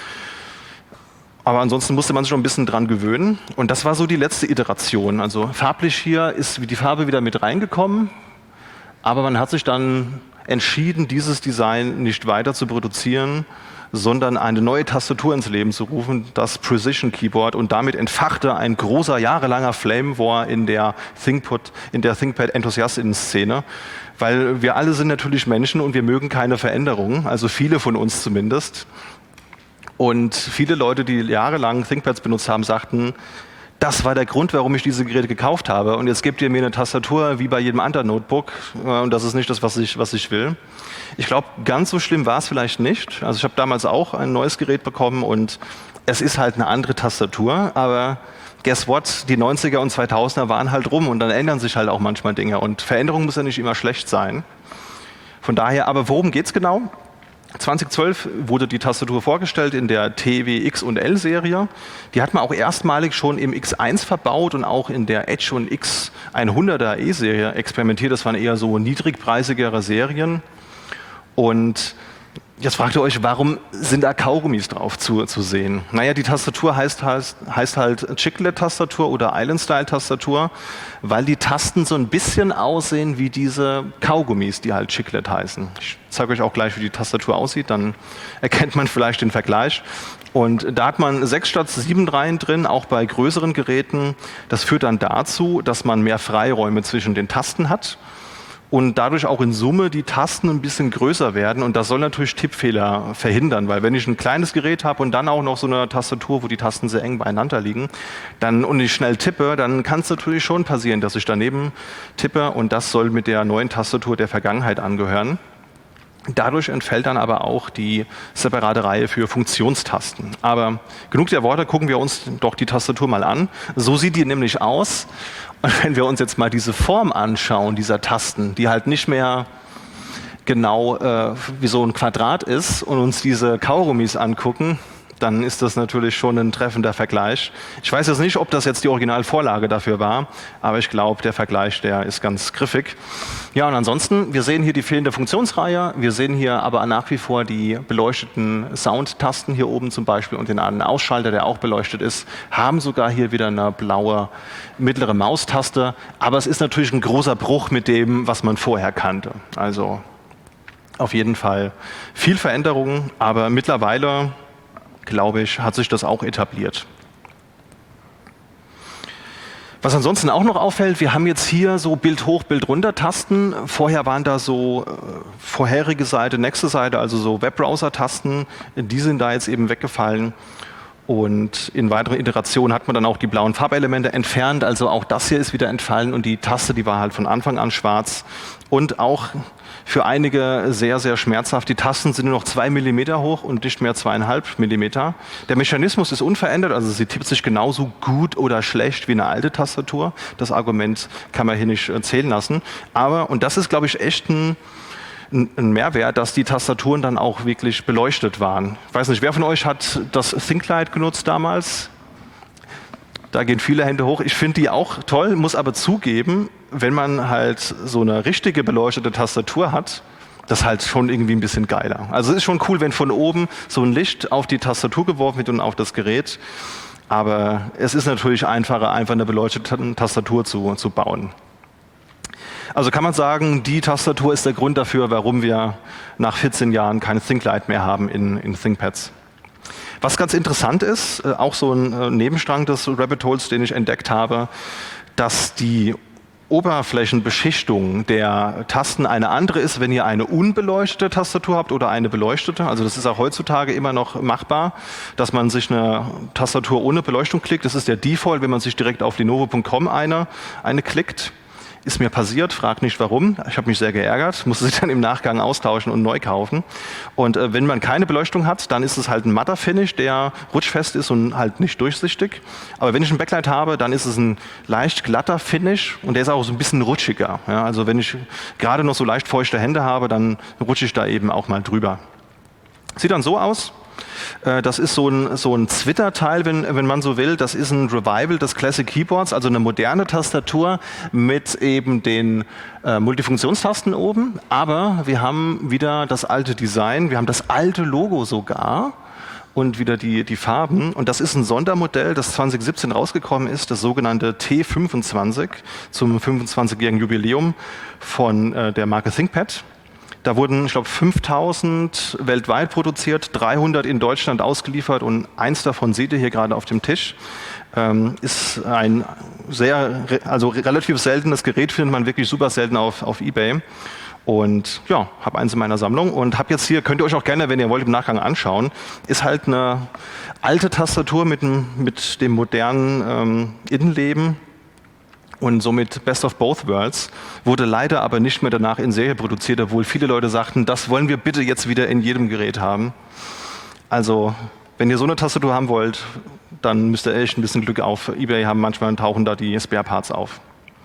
Aber ansonsten musste man sich schon ein bisschen dran gewöhnen. Und das war so die letzte Iteration. Also farblich hier ist die Farbe wieder mit reingekommen, aber man hat sich dann entschieden, dieses Design nicht weiter zu produzieren, sondern eine neue Tastatur ins Leben zu rufen, das Precision Keyboard. Und damit entfachte ein großer, jahrelanger Flame War in der ThinkPad, in der ThinkPad-Enthusiastinnen-Szene. Weil wir alle sind natürlich Menschen und wir mögen keine Veränderungen, also viele von uns zumindest. Und viele Leute, die jahrelang ThinkPads benutzt haben, sagten, das war der Grund, warum ich diese Geräte gekauft habe. Und jetzt gebt ihr mir eine Tastatur wie bei jedem anderen Notebook. Und das ist nicht das, was ich, was ich will. Ich glaube, ganz so schlimm war es vielleicht nicht. Also ich habe damals auch ein neues Gerät bekommen und es ist halt eine andere Tastatur. Aber guess what? Die neunziger und zweitausender waren halt rum und dann ändern sich halt auch manchmal Dinge. Und Veränderung muss ja nicht immer schlecht sein. Von daher, aber worum geht es genau? zweitausendzwölf wurde die Tastatur vorgestellt in der T W X und L Serie. Die hat man auch erstmalig schon im X eins verbaut und auch in der Edge und X hunderter E Serie experimentiert. Das waren eher so niedrigpreisigere Serien. Und jetzt fragt ihr euch, warum sind da Kaugummis drauf zu, zu sehen? Naja, die Tastatur heißt, heißt, heißt halt Chiclet-Tastatur oder Island-Style-Tastatur, weil die Tasten so ein bisschen aussehen wie diese Kaugummis, die halt Chiclet heißen. Ich zeige euch auch gleich, wie die Tastatur aussieht, dann erkennt man vielleicht den Vergleich. Und da hat man sechs statt sieben Reihen drin, auch bei größeren Geräten. Das führt dann dazu, dass man mehr Freiräume zwischen den Tasten hat. Und dadurch auch in Summe die Tasten ein bisschen größer werden. Und das soll natürlich Tippfehler verhindern, weil wenn ich ein kleines Gerät habe und dann auch noch so eine Tastatur, wo die Tasten sehr eng beieinander liegen, dann, und ich schnell tippe, dann kann es natürlich schon passieren, dass ich daneben tippe. Und das soll mit der neuen Tastatur der Vergangenheit angehören. Dadurch entfällt dann aber auch die separate Reihe für Funktionstasten. Aber genug der Worte, gucken wir uns doch die Tastatur mal an. So sieht die nämlich aus. Und wenn wir uns jetzt mal diese Form anschauen, dieser Tasten, die halt nicht mehr genau äh, wie so ein Quadrat ist und uns diese Kaugummis angucken, dann ist das natürlich schon ein treffender Vergleich. Ich weiß jetzt nicht, ob das jetzt die Originalvorlage dafür war, aber ich glaube, der Vergleich, der ist ganz griffig. Ja, und ansonsten, wir sehen hier die fehlende Funktionsreihe, wir sehen hier aber nach wie vor die beleuchteten Soundtasten hier oben zum Beispiel und den einen Ausschalter, der auch beleuchtet ist, haben sogar hier wieder eine blaue mittlere Maustaste, aber es ist natürlich ein großer Bruch mit dem, was man vorher kannte. Also auf jeden Fall viel Veränderung, aber mittlerweile, glaube ich, hat sich das auch etabliert. Was ansonsten auch noch auffällt, wir haben jetzt hier so Bild hoch, Bild runter Tasten. Vorher waren da so äh, vorherige Seite, nächste Seite, also so Webbrowser-Tasten. Die sind da jetzt eben weggefallen. Und in weiteren Iterationen hat man dann auch die blauen Farbelemente entfernt. Also auch das hier ist wieder entfallen und die Taste, die war halt von Anfang an schwarz. Und auch für einige sehr, sehr schmerzhaft. Die Tasten sind nur noch zwei Millimeter hoch und nicht mehr zweieinhalb Millimeter. Der Mechanismus ist unverändert, also sie tippt sich genauso gut oder schlecht wie eine alte Tastatur. Das Argument kann man hier nicht zählen lassen. Aber, und das ist, glaube ich, echt ein, ein Mehrwert, dass die Tastaturen dann auch wirklich beleuchtet waren. Ich weiß nicht, wer von euch hat das ThinkLight genutzt damals? Da gehen viele Hände hoch. Ich finde die auch toll, muss aber zugeben, wenn man halt so eine richtige beleuchtete Tastatur hat, das halt schon irgendwie ein bisschen geiler. Also es ist schon cool, wenn von oben so ein Licht auf die Tastatur geworfen wird und auf das Gerät. Aber es ist natürlich einfacher, einfach eine beleuchtete Tastatur zu, zu bauen. Also kann man sagen, die Tastatur ist der Grund dafür, warum wir nach vierzehn Jahren keine ThinkLight mehr haben in, in ThinkPads. Was ganz interessant ist, auch so ein Nebenstrang des Rabbit Holes, den ich entdeckt habe, dass die Oberflächenbeschichtung der Tasten eine andere ist, wenn ihr eine unbeleuchtete Tastatur habt oder eine beleuchtete. Also das ist auch heutzutage immer noch machbar, dass man sich eine Tastatur ohne Beleuchtung klickt. Das ist der Default, wenn man sich direkt auf lenovo punkt com eine, eine klickt. Ist mir passiert, fragt nicht warum. Ich habe mich sehr geärgert, musste sie dann im Nachgang austauschen und neu kaufen. Und äh, wenn man keine Beleuchtung hat, dann ist es halt ein matter Finish, der rutschfest ist und halt nicht durchsichtig. Aber wenn ich ein Backlight habe, dann ist es ein leicht glatter Finish und der ist auch so ein bisschen rutschiger. Ja, also wenn ich gerade noch so leicht feuchte Hände habe, dann rutsche ich da eben auch mal drüber. Sieht dann so aus. Das ist so ein, so ein Twitter-Teil, wenn, wenn man so will. Das ist ein Revival des Classic Keyboards, also eine moderne Tastatur mit eben den äh, Multifunktionstasten oben. Aber wir haben wieder das alte Design, wir haben das alte Logo sogar und wieder die, die Farben. Und das ist ein Sondermodell, das zwanzig siebzehn rausgekommen ist, das sogenannte T fünfundzwanzig zum fünfundzwanzigjährigen Jubiläum von äh, der Marke ThinkPad. Da wurden, ich glaube, fünftausend weltweit produziert, dreihundert in Deutschland ausgeliefert und eins davon seht ihr hier gerade auf dem Tisch. Ähm, ist ein sehr, also relativ seltenes Gerät, findet man wirklich super selten auf, auf eBay. Und ja, habe eins in meiner Sammlung und habe jetzt hier, könnt ihr euch auch gerne, wenn ihr wollt, im Nachgang anschauen, ist halt eine alte Tastatur mit dem, mit dem modernen ähm, Innenleben. Und somit Best of Both Worlds, wurde leider aber nicht mehr danach in Serie produziert, obwohl viele Leute sagten, das wollen wir bitte jetzt wieder in jedem Gerät haben. Also, wenn ihr so eine Tastatur haben wollt, dann müsst ihr echt ein bisschen Glück auf eBay haben, manchmal tauchen da die Spare Parts auf.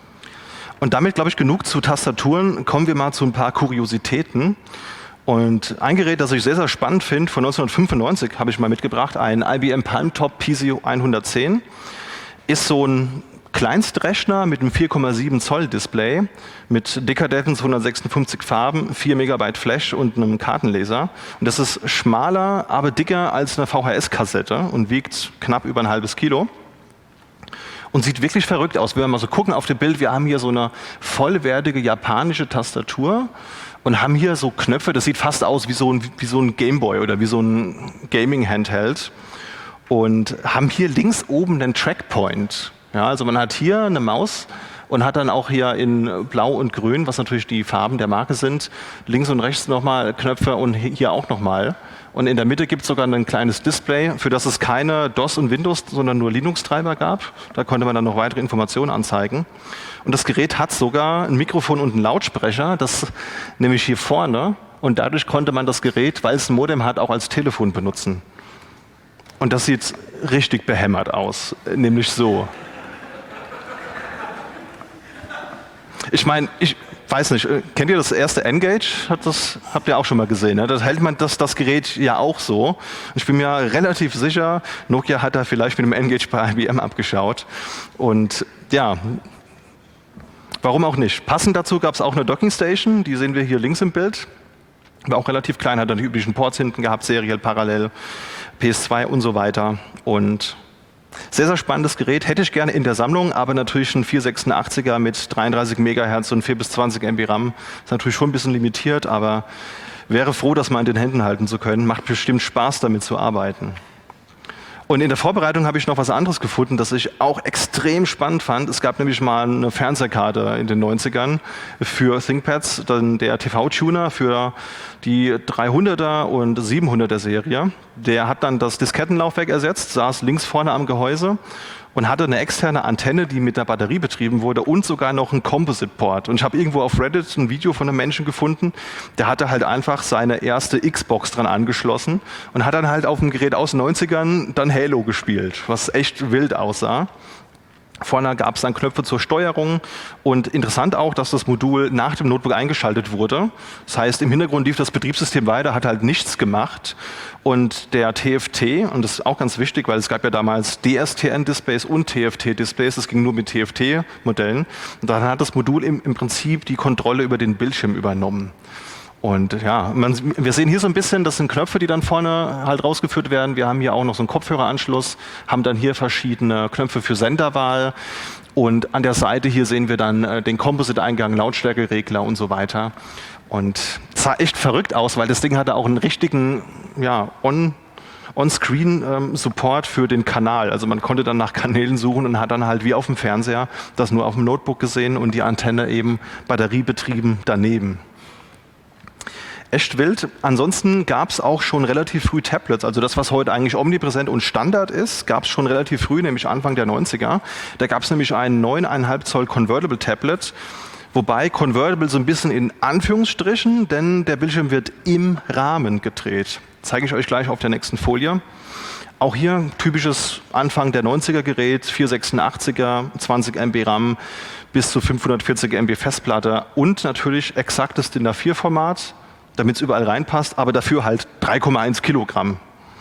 Und damit, glaube ich, genug zu Tastaturen. Kommen wir mal zu ein paar Kuriositäten. Und ein Gerät, das ich sehr, sehr spannend finde, von neunzehnhundertfünfundneunzig habe ich mal mitgebracht, ein I B M Palmtop P C hundertzehn, ist so ein Kleinstrechner mit einem vier Komma sieben Zoll Display mit Decadence hundertsechsundfünfzig Farben, vier Megabyte Flash und einem Kartenleser. Und das ist schmaler, aber dicker als eine V H S-Kassette und wiegt knapp über ein halbes Kilo. Und sieht wirklich verrückt aus. Wenn wir mal so gucken auf dem Bild, wir haben hier so eine vollwertige japanische Tastatur und haben hier so Knöpfe, das sieht fast aus wie so ein, wie so ein Gameboy oder wie so ein Gaming-Handheld. Und haben hier links oben einen Trackpoint. Ja, also man hat hier eine Maus und hat dann auch hier in Blau und Grün, was natürlich die Farben der Marke sind, links und rechts nochmal Knöpfe und hier auch nochmal. Und in der Mitte gibt es sogar ein kleines Display, für das es keine DOS und Windows, sondern nur Linux-Treiber gab. Da konnte man dann noch weitere Informationen anzeigen. Und das Gerät hat sogar ein Mikrofon und einen Lautsprecher, das nämlich hier vorne. Und dadurch konnte man das Gerät, weil es ein Modem hat, auch als Telefon benutzen. Und das sieht richtig behämmert aus, nämlich so. Ich meine, ich weiß nicht, kennt ihr das erste N-Gage? Hat das, habt ihr auch schon mal gesehen. Ne? Das hält man das, das Gerät ja auch so. Ich bin mir relativ sicher, Nokia hat da vielleicht mit dem N-Gage bei I B M abgeschaut. Und ja, warum auch nicht? Passend dazu gab es auch eine Dockingstation, die sehen wir hier links im Bild. War auch relativ klein, hat dann die üblichen Ports hinten gehabt, seriell, parallel, P S zwei und so weiter. Und sehr, sehr spannendes Gerät, hätte ich gerne in der Sammlung, aber natürlich ein vierhundertsechsundachtziger mit dreiunddreißig Megahertz und vier bis zwanzig M B RAM. Ist natürlich schon ein bisschen limitiert, aber wäre froh, das mal in den Händen halten zu können. Macht bestimmt Spaß, damit zu arbeiten. Und in der Vorbereitung habe ich noch was anderes gefunden, das ich auch extrem spannend fand. Es gab nämlich mal eine Fernsehkarte in den neunzigern für ThinkPads, dann der T V-Tuner für die dreihunderter und siebenhunderter Serie. Der hat dann das Diskettenlaufwerk ersetzt, saß links vorne am Gehäuse und hatte eine externe Antenne, die mit einer Batterie betrieben wurde und sogar noch einen Composite-Port. Und ich habe irgendwo auf Reddit ein Video von einem Menschen gefunden, der hatte halt einfach seine erste Xbox dran angeschlossen und hat dann halt auf dem Gerät aus den neunzigern dann Halo gespielt, was echt wild aussah. Vorne gab es dann Knöpfe zur Steuerung und interessant auch, dass das Modul nach dem Notebook eingeschaltet wurde. Das heißt, im Hintergrund lief das Betriebssystem weiter, hat halt nichts gemacht. Und der T F T, und das ist auch ganz wichtig, weil es gab ja damals D S T N-Displays und T F T-Displays, das ging nur mit T F T-Modellen. Und dann hat das Modul im, im Prinzip die Kontrolle über den Bildschirm übernommen. Und ja, man, wir sehen hier so ein bisschen, das sind Knöpfe, die dann vorne halt rausgeführt werden. Wir haben hier auch noch so einen Kopfhöreranschluss, haben dann hier verschiedene Knöpfe für Senderwahl. Und an der Seite hier sehen wir dann äh, den Composite-Eingang, Lautstärkeregler und so weiter. Und es sah echt verrückt aus, weil das Ding hatte auch einen richtigen ja, On- On-Screen-Support ähm, für den Kanal. Also man konnte dann nach Kanälen suchen und hat dann halt wie auf dem Fernseher das nur auf dem Notebook gesehen und die Antenne eben batteriebetrieben daneben. Echt wild. Ansonsten gab es auch schon relativ früh Tablets. Also das, was heute eigentlich omnipräsent und Standard ist, gab es schon relativ früh, nämlich Anfang der neunziger. Da gab es nämlich ein neun Komma fünf Zoll Convertible Tablet. Wobei Convertible so ein bisschen in Anführungsstrichen, denn der Bildschirm wird im Rahmen gedreht. Zeige ich euch gleich auf der nächsten Folie. Auch hier typisches Anfang der neunziger Gerät, vierhundertsechsundachtziger, zwanzig Megabyte RAM bis zu fünfhundertvierzig Megabyte Festplatte und natürlich exaktes D I N A vier Format, damit es überall reinpasst, aber dafür halt drei Komma eins Kilogramm.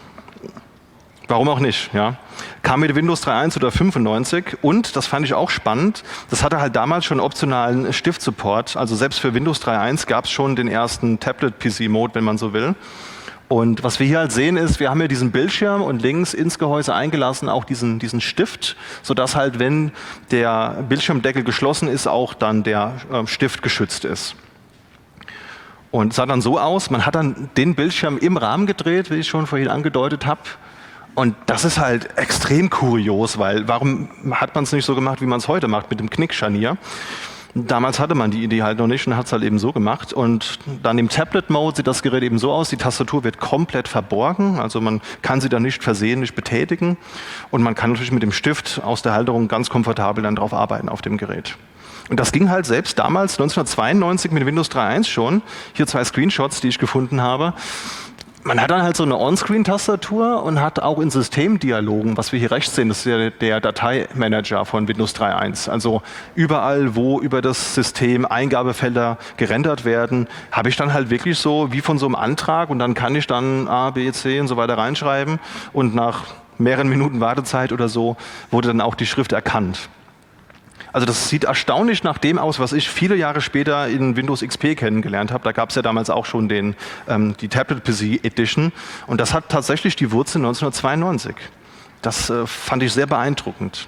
Warum auch nicht, ja. Kam mit Windows drei Punkt eins oder fünfundneunzig und, das fand ich auch spannend, das hatte halt damals schon optionalen Stift-Support, also selbst für Windows drei Punkt eins gab es schon den ersten Tablet-P C-Mode, wenn man so will. Und was wir hier halt sehen ist, wir haben hier diesen Bildschirm und links ins Gehäuse eingelassen auch diesen, diesen Stift, sodass halt, wenn der Bildschirmdeckel geschlossen ist, auch dann der äh, Stift geschützt ist. Und es sah dann so aus, man hat dann den Bildschirm im Rahmen gedreht, wie ich schon vorhin angedeutet habe. Und das ist halt extrem kurios, weil warum hat man es nicht so gemacht, wie man es heute macht, mit dem Knickscharnier? Damals hatte man die Idee halt noch nicht und hat es halt eben so gemacht. Und dann im Tablet-Mode sieht das Gerät eben so aus, die Tastatur wird komplett verborgen, also man kann sie dann nicht versehentlich betätigen. Und man kann natürlich mit dem Stift aus der Halterung ganz komfortabel dann drauf arbeiten auf dem Gerät. Und das ging halt selbst damals, neunzehnhundertzweiundneunzig mit Windows drei Punkt eins schon. Hier zwei Screenshots, die ich gefunden habe. Man hat dann halt so eine On-Screen-Tastatur und hat auch in Systemdialogen, was wir hier rechts sehen, das ist der, der Dateimanager von Windows drei Punkt eins. Also überall, wo über das System Eingabefelder gerendert werden, habe ich dann halt wirklich so wie von so einem Antrag und dann kann ich dann A, B, C und so weiter reinschreiben und nach mehreren Minuten Wartezeit oder so wurde dann auch die Schrift erkannt. Also das sieht erstaunlich nach dem aus, was ich viele Jahre später in Windows X P kennengelernt habe. Da gab es ja damals auch schon den, ähm, die Tablet-P C Edition. Und das hat tatsächlich die Wurzel neunzehnhundertzweiundneunzig. Das äh, fand ich sehr beeindruckend.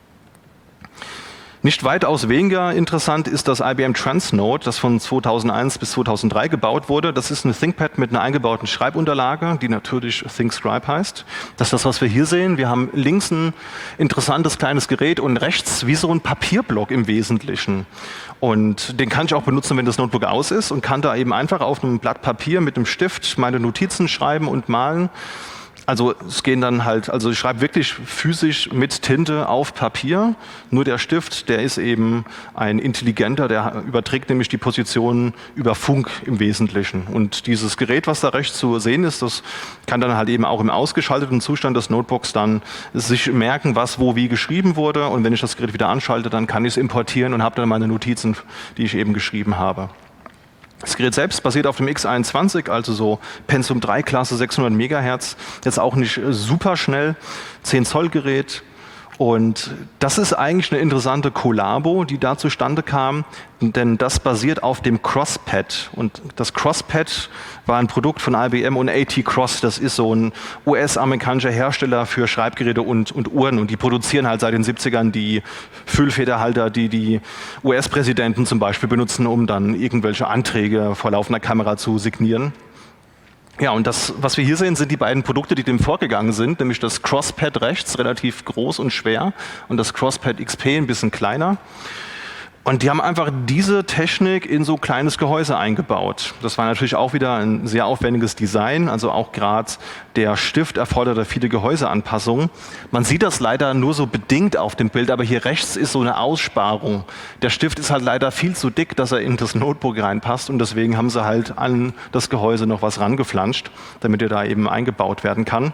Nicht weitaus weniger interessant ist das I B M Transnote, das von zweitausendeins bis zweitausenddrei gebaut wurde. Das ist ein ThinkPad mit einer eingebauten Schreibunterlage, die natürlich ThinkScribe heißt. Das ist das, was wir hier sehen. Wir haben links ein interessantes kleines Gerät und rechts wie so ein Papierblock im Wesentlichen. Und den kann ich auch benutzen, wenn das Notebook aus ist und kann da eben einfach auf einem Blatt Papier mit einem Stift meine Notizen schreiben und malen. Also es gehen dann halt, also ich schreibe wirklich physisch mit Tinte auf Papier. Nur der Stift, der ist eben ein intelligenter, der überträgt nämlich die Positionen über Funk im Wesentlichen. Und dieses Gerät, was da rechts zu sehen ist, das kann dann halt eben auch im ausgeschalteten Zustand des Notebooks dann sich merken, was wo wie geschrieben wurde. Und wenn ich das Gerät wieder anschalte, dann kann ich es importieren und habe dann meine Notizen, die ich eben geschrieben habe. Das Gerät selbst basiert auf dem X einundzwanzig, also so Pentium drei Klasse, sechshundert Megahertz. Jetzt auch nicht super schnell, zehn Zoll Gerät. Und das ist eigentlich eine interessante Kollabo, die da zustande kam, denn das basiert auf dem Crosspad. Und das Crosspad war ein Produkt von I B M und A T Cross. Das ist so ein U S-amerikanischer Hersteller für Schreibgeräte und, und Uhren. Und die produzieren halt seit den siebzigern die Füllfederhalter, die die U S-Präsidenten zum Beispiel benutzen, um dann irgendwelche Anträge vor laufender Kamera zu signieren. Ja, und das, was wir hier sehen, sind die beiden Produkte, die dem vorgegangen sind, nämlich das Crosspad rechts, relativ groß und schwer, und das Crosspad X P ein bisschen kleiner. Und die haben einfach diese Technik in so kleines Gehäuse eingebaut. Das war natürlich auch wieder ein sehr aufwendiges Design, also auch gerade der Stift erforderte viele Gehäuseanpassungen. Man sieht das leider nur so bedingt auf dem Bild, aber hier rechts ist so eine Aussparung. Der Stift ist halt leider viel zu dick, dass er in das Notebook reinpasst und deswegen haben sie halt an das Gehäuse noch was rangeflanscht, damit er da eben eingebaut werden kann.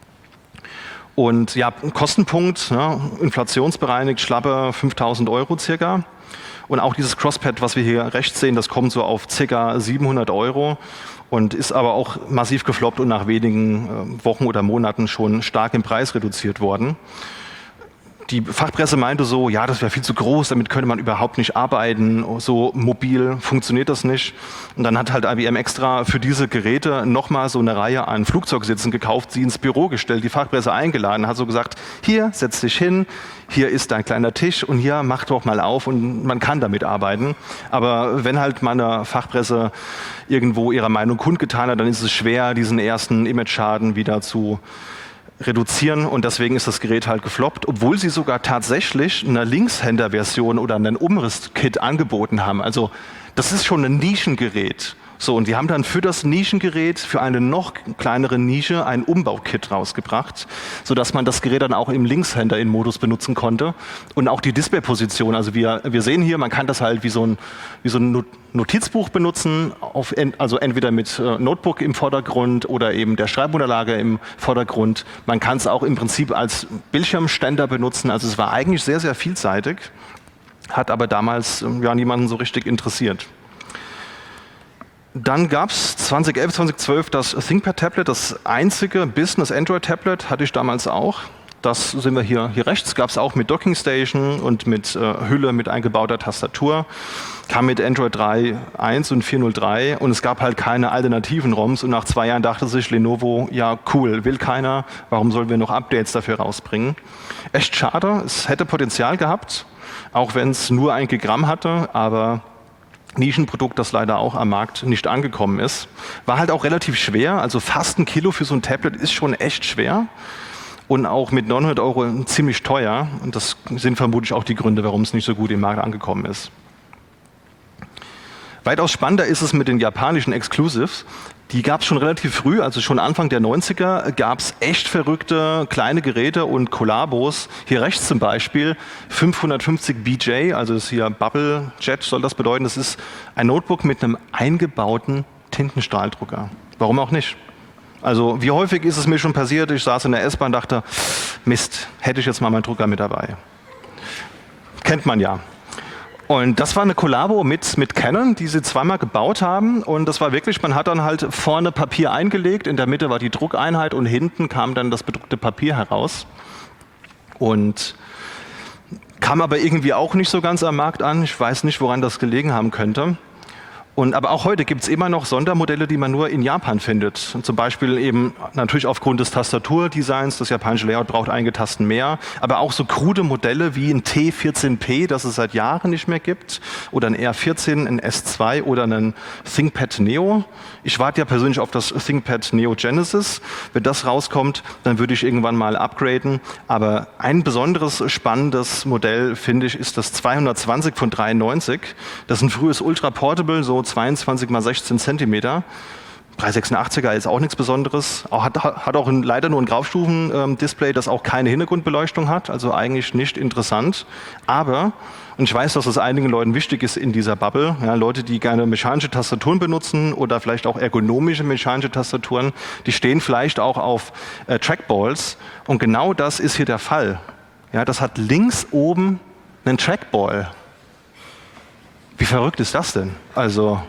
Und ja, Kostenpunkt, ja, inflationsbereinigt, schlappe fünftausend Euro circa. Und auch dieses Crosspad, was wir hier rechts sehen, das kommt so auf ca. siebenhundert Euro und ist aber auch massiv gefloppt und nach wenigen Wochen oder Monaten schon stark im Preis reduziert worden. die Fachpresse meinte so, ja, das wäre viel zu groß, damit könnte man überhaupt nicht arbeiten, so mobil funktioniert das nicht. Und dann hat halt I B M extra für diese Geräte nochmal so eine Reihe an Flugzeugsitzen gekauft, sie ins Büro gestellt, die Fachpresse eingeladen, hat so gesagt, hier, setz dich hin, hier ist dein kleiner Tisch und hier, mach doch mal auf und man kann damit arbeiten. Aber wenn halt mal eine Fachpresse irgendwo ihre Meinung kundgetan hat, dann ist es schwer, diesen ersten Image-Schaden wieder zu reduzieren und deswegen ist das Gerät halt gefloppt, obwohl sie sogar tatsächlich eine Linkshänder-Version oder einen Umriss-Kit angeboten haben. Also das ist schon ein Nischengerät. So, und die haben dann für das Nischengerät, für eine noch kleinere Nische, ein Umbau-Kit rausgebracht, sodass man das Gerät dann auch im Linkshänder-In-Modus benutzen konnte. Und auch die Displayposition, also wir, wir sehen hier, man kann das halt wie so ein, wie so ein Notizbuch benutzen, auf, also entweder mit äh, Notebook im Vordergrund oder eben der Schreibunterlage im Vordergrund. Man kann es auch im Prinzip als Bildschirmständer benutzen, also es war eigentlich sehr, sehr vielseitig, hat aber damals äh, ja niemanden so richtig interessiert. Dann gab es zwanzig elf, zwanzig zwölf das ThinkPad Tablet, das einzige Business Android Tablet, hatte ich damals auch. Das sehen wir hier, hier rechts, gab es auch mit Docking Station und mit äh, Hülle, mit eingebauter Tastatur. Kam mit Android drei Punkt eins und vier Punkt null drei und es gab halt keine alternativen ROMs und nach zwei Jahren dachte sich Lenovo, ja cool, will keiner, warum sollen wir noch Updates dafür rausbringen? Echt schade, es hätte Potenzial gehabt, auch wenn es nur ein Gigramm hatte, aber Nischenprodukt, das leider auch am Markt nicht angekommen ist. War halt auch relativ schwer, also fast ein Kilo für so ein Tablet ist schon echt schwer und auch mit neunhundert Euro ziemlich teuer. Und das sind vermutlich auch die Gründe, warum es nicht so gut im Markt angekommen ist. Weitaus spannender ist es mit den japanischen Exclusives. Die gab es schon relativ früh, also schon Anfang der neunziger gab es echt verrückte kleine Geräte und Kollabos. Hier rechts zum Beispiel fünfhundertfünfzig B J, also das ist hier Bubble Jet soll das bedeuten. Das ist ein Notebook mit einem eingebauten Tintenstrahldrucker. Warum auch nicht? Also wie häufig ist es mir schon passiert, ich saß in der S-Bahn und dachte, Mist, hätte ich jetzt mal meinen Drucker mit dabei. Kennt man ja. Und das war eine Kollabo mit, mit Canon, die sie zweimal gebaut haben. Und das war wirklich, man hat dann halt vorne Papier eingelegt, in der Mitte war die Druckeinheit und hinten kam dann das bedruckte Papier heraus. Und kam aber irgendwie auch nicht so ganz am Markt an. Ich weiß nicht, woran das gelegen haben könnte. Und, aber auch heute gibt es immer noch Sondermodelle, die man nur in Japan findet. Und zum Beispiel eben natürlich aufgrund des Tastaturdesigns, das japanische Layout braucht einige Tasten mehr, aber auch so krude Modelle wie ein T vierzehn P, das es seit Jahren nicht mehr gibt, oder ein R vierzehn, ein S zwei oder ein ThinkPad Neo. Ich warte ja persönlich auf das ThinkPad Neo Genesis. Wenn das rauskommt, dann würde ich irgendwann mal upgraden. Aber ein besonderes spannendes Modell, finde ich, ist das zweihundertzwanzig von dreiundneunzig. Das ist ein frühes Ultra Portable, so zweiundzwanzig mal sechzehn Zentimeter. dreihundertsechsundachtziger ist auch nichts Besonderes. Auch hat, hat auch ein, leider nur ein Graufstufen-Display, das auch keine Hintergrundbeleuchtung hat, also eigentlich nicht interessant. Aber, und ich weiß, dass das einigen Leuten wichtig ist in dieser Bubble, ja, Leute, die gerne mechanische Tastaturen benutzen oder vielleicht auch ergonomische mechanische Tastaturen, die stehen vielleicht auch auf äh, Trackballs. Und genau das ist hier der Fall. Ja, das hat links oben einen Trackball. Wie verrückt ist das denn? Also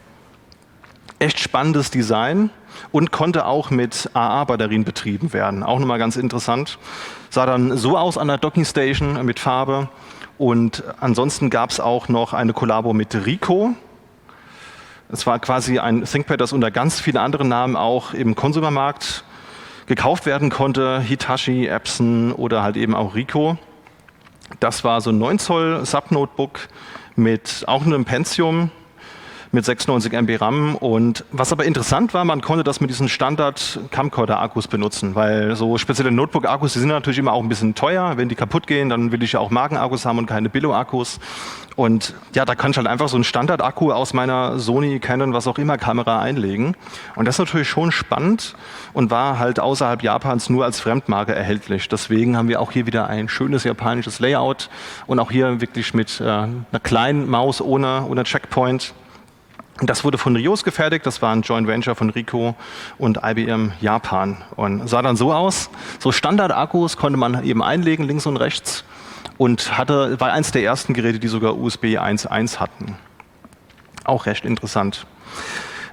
echt spannendes Design und konnte auch mit A A-Batterien betrieben werden. Auch nochmal ganz interessant. Sah dann so aus an der Docking Station mit Farbe. Und ansonsten gab es auch noch eine Kollabo mit Ricoh. Es war quasi ein ThinkPad, das unter ganz vielen anderen Namen auch im Konsumermarkt gekauft werden konnte. Hitachi, Epson oder halt eben auch Ricoh. Das war so ein neun Zoll Sub-Notebook mit auch einem Pentium mit sechsundneunzig Megabyte RAM. Und was aber interessant war, man konnte das mit diesen Standard-Camcorder-Akkus benutzen, weil so spezielle Notebook-Akkus, die sind natürlich immer auch ein bisschen teuer. Wenn die kaputt gehen, dann will ich ja auch Markenakkus haben und keine Billo-Akkus. Und ja, da kann ich halt einfach so einen Standard-Akku aus meiner Sony, Canon, was auch immer Kamera einlegen. Und das ist natürlich schon spannend und war halt außerhalb Japans nur als Fremdmarke erhältlich. Deswegen haben wir auch hier wieder ein schönes japanisches Layout und auch hier wirklich mit äh, einer kleinen Maus ohne, ohne Checkpoint. Das wurde von Rios gefertigt, das war ein Joint Venture von Ricoh und I B M Japan und sah dann so aus. So Standard-Akkus konnte man eben einlegen, links und rechts und hatte, war eins der ersten Geräte, die sogar U S B eins Punkt eins hatten. Auch recht interessant.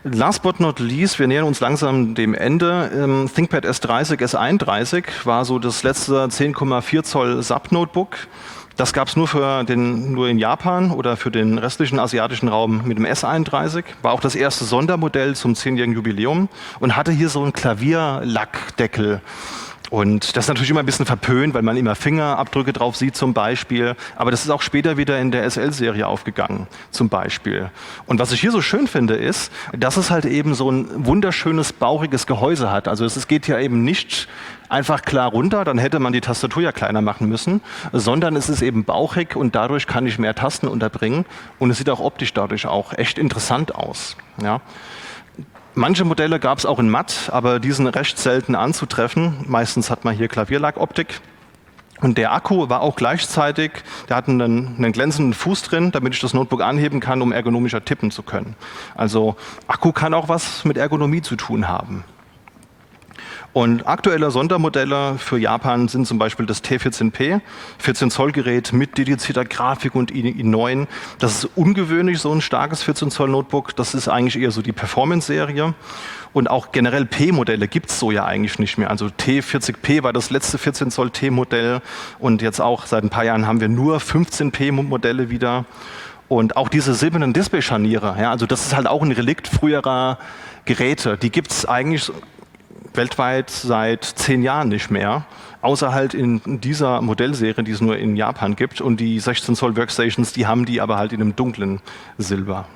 Last but not least, wir nähern uns langsam dem Ende. Ähm, ThinkPad S dreißig, S einunddreißig war so das letzte zehn Komma vier Zoll S A P-Notebook. Das gab es nur, für den, nur in Japan oder für den restlichen asiatischen Raum mit dem S einunddreißig. War auch das erste Sondermodell zum zehnjährigen Jubiläum und hatte hier so einen Klavierlackdeckel. Und das ist natürlich immer ein bisschen verpönt, weil man immer Fingerabdrücke drauf sieht zum Beispiel. Aber das ist auch später wieder in der S L-Serie aufgegangen zum Beispiel. Und was ich hier so schön finde, ist, dass es halt eben so ein wunderschönes, bauchiges Gehäuse hat. Also es geht ja eben nicht einfach klar runter, dann hätte man die Tastatur ja kleiner machen müssen, sondern es ist eben bauchig und dadurch kann ich mehr Tasten unterbringen. Und es sieht auch optisch dadurch auch echt interessant aus. Ja. Manche Modelle gab es auch in matt, aber die sind recht selten anzutreffen. Meistens hat man hier Klavierlackoptik. Und der Akku war auch gleichzeitig, der hat einen, einen glänzenden Fuß drin, damit ich das Notebook anheben kann, um ergonomischer tippen zu können. Also Akku kann auch was mit Ergonomie zu tun haben. Und aktuelle Sondermodelle für Japan sind zum Beispiel das T vierzehn P, vierzehn Zoll Gerät mit dedizierter Grafik und i neun. Das ist ungewöhnlich, so ein starkes vierzehn Zoll Notebook. Das ist eigentlich eher so die Performance-Serie. Und auch generell P-Modelle gibt es so ja eigentlich nicht mehr. Also T vierzig P war das letzte vierzehn Zoll T-Modell. Und jetzt auch seit ein paar Jahren haben wir nur fünfzehn P-Modelle wieder. Und auch diese silbernen Display-Scharniere, ja, also das ist halt auch ein Relikt früherer Geräte. Die gibt es eigentlich weltweit seit zehn Jahren nicht mehr, außer halt in dieser Modellserie, die es nur in Japan gibt. Und die sechzehn Zoll Workstations, die haben die aber halt in einem dunklen Silber.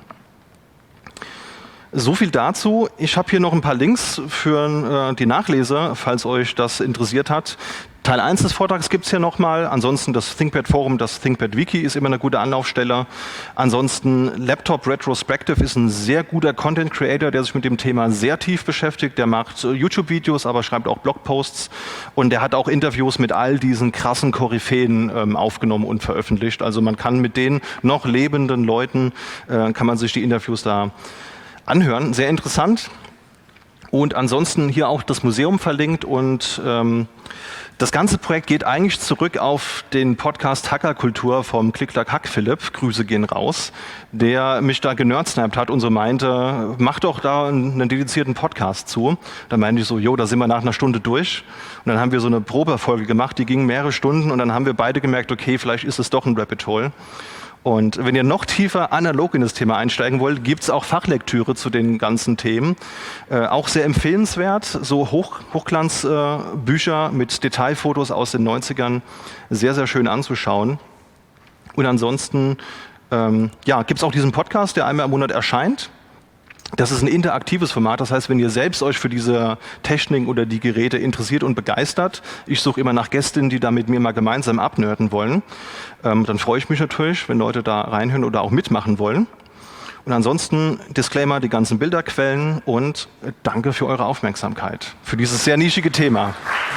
So viel dazu. Ich habe hier noch ein paar Links für äh, die Nachlese, falls euch das interessiert hat. Teil eins des Vortrags gibt es hier nochmal. Ansonsten das ThinkPad Forum, das ThinkPad Wiki ist immer eine gute Anlaufstelle. Ansonsten Laptop Retrospective ist ein sehr guter Content Creator, der sich mit dem Thema sehr tief beschäftigt. Der macht YouTube-Videos, aber schreibt auch Blogposts. Und der hat auch Interviews mit all diesen krassen Koryphäen ähm, aufgenommen und veröffentlicht. Also man kann mit den noch lebenden Leuten, äh, kann man sich die Interviews da anhören. Sehr interessant. Und ansonsten hier auch das Museum verlinkt und ähm, das ganze Projekt geht eigentlich zurück auf den Podcast Hackerkultur vom Klick-Klack-Hack Philipp, Grüße gehen raus, der mich da generdsnappt hat und so meinte, mach doch da einen dedizierten Podcast zu. Da meinte ich so, jo, da sind wir nach einer Stunde durch. Und dann haben wir so eine Probefolge gemacht, die ging mehrere Stunden und dann haben wir beide gemerkt, okay, vielleicht ist es doch ein Rabbit Hole. Und wenn ihr noch tiefer analog in das Thema einsteigen wollt, gibt es auch Fachlektüre zu den ganzen Themen. Äh, auch sehr empfehlenswert, so Hoch, Hochglanzbücher äh, mit Detailfotos aus den neunzigern, sehr, sehr schön anzuschauen. Und ansonsten ähm, ja, gibt es auch diesen Podcast, der einmal im Monat erscheint. Das ist ein interaktives Format, das heißt, wenn ihr selbst euch für diese Technik oder die Geräte interessiert und begeistert, ich suche immer nach Gästinnen, die da mit mir mal gemeinsam abnörden wollen, ähm, dann freue ich mich natürlich, wenn Leute da reinhören oder auch mitmachen wollen. Und ansonsten Disclaimer, die ganzen Bilderquellen und danke für eure Aufmerksamkeit, für dieses sehr nischige Thema.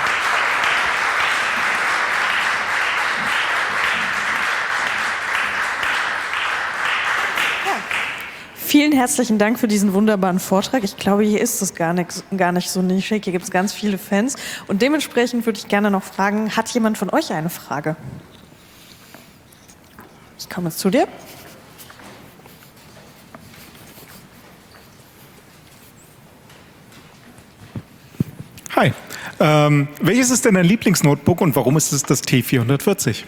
Vielen herzlichen Dank für diesen wunderbaren Vortrag. Ich glaube, hier ist es gar nicht, gar nicht so nischig. Hier gibt es ganz viele Fans. Und dementsprechend würde ich gerne noch fragen, hat jemand von euch eine Frage? Ich komme jetzt zu dir. Hi. Ähm, welches ist denn dein Lieblingsnotebook und warum ist es das T vierhundertvierzig?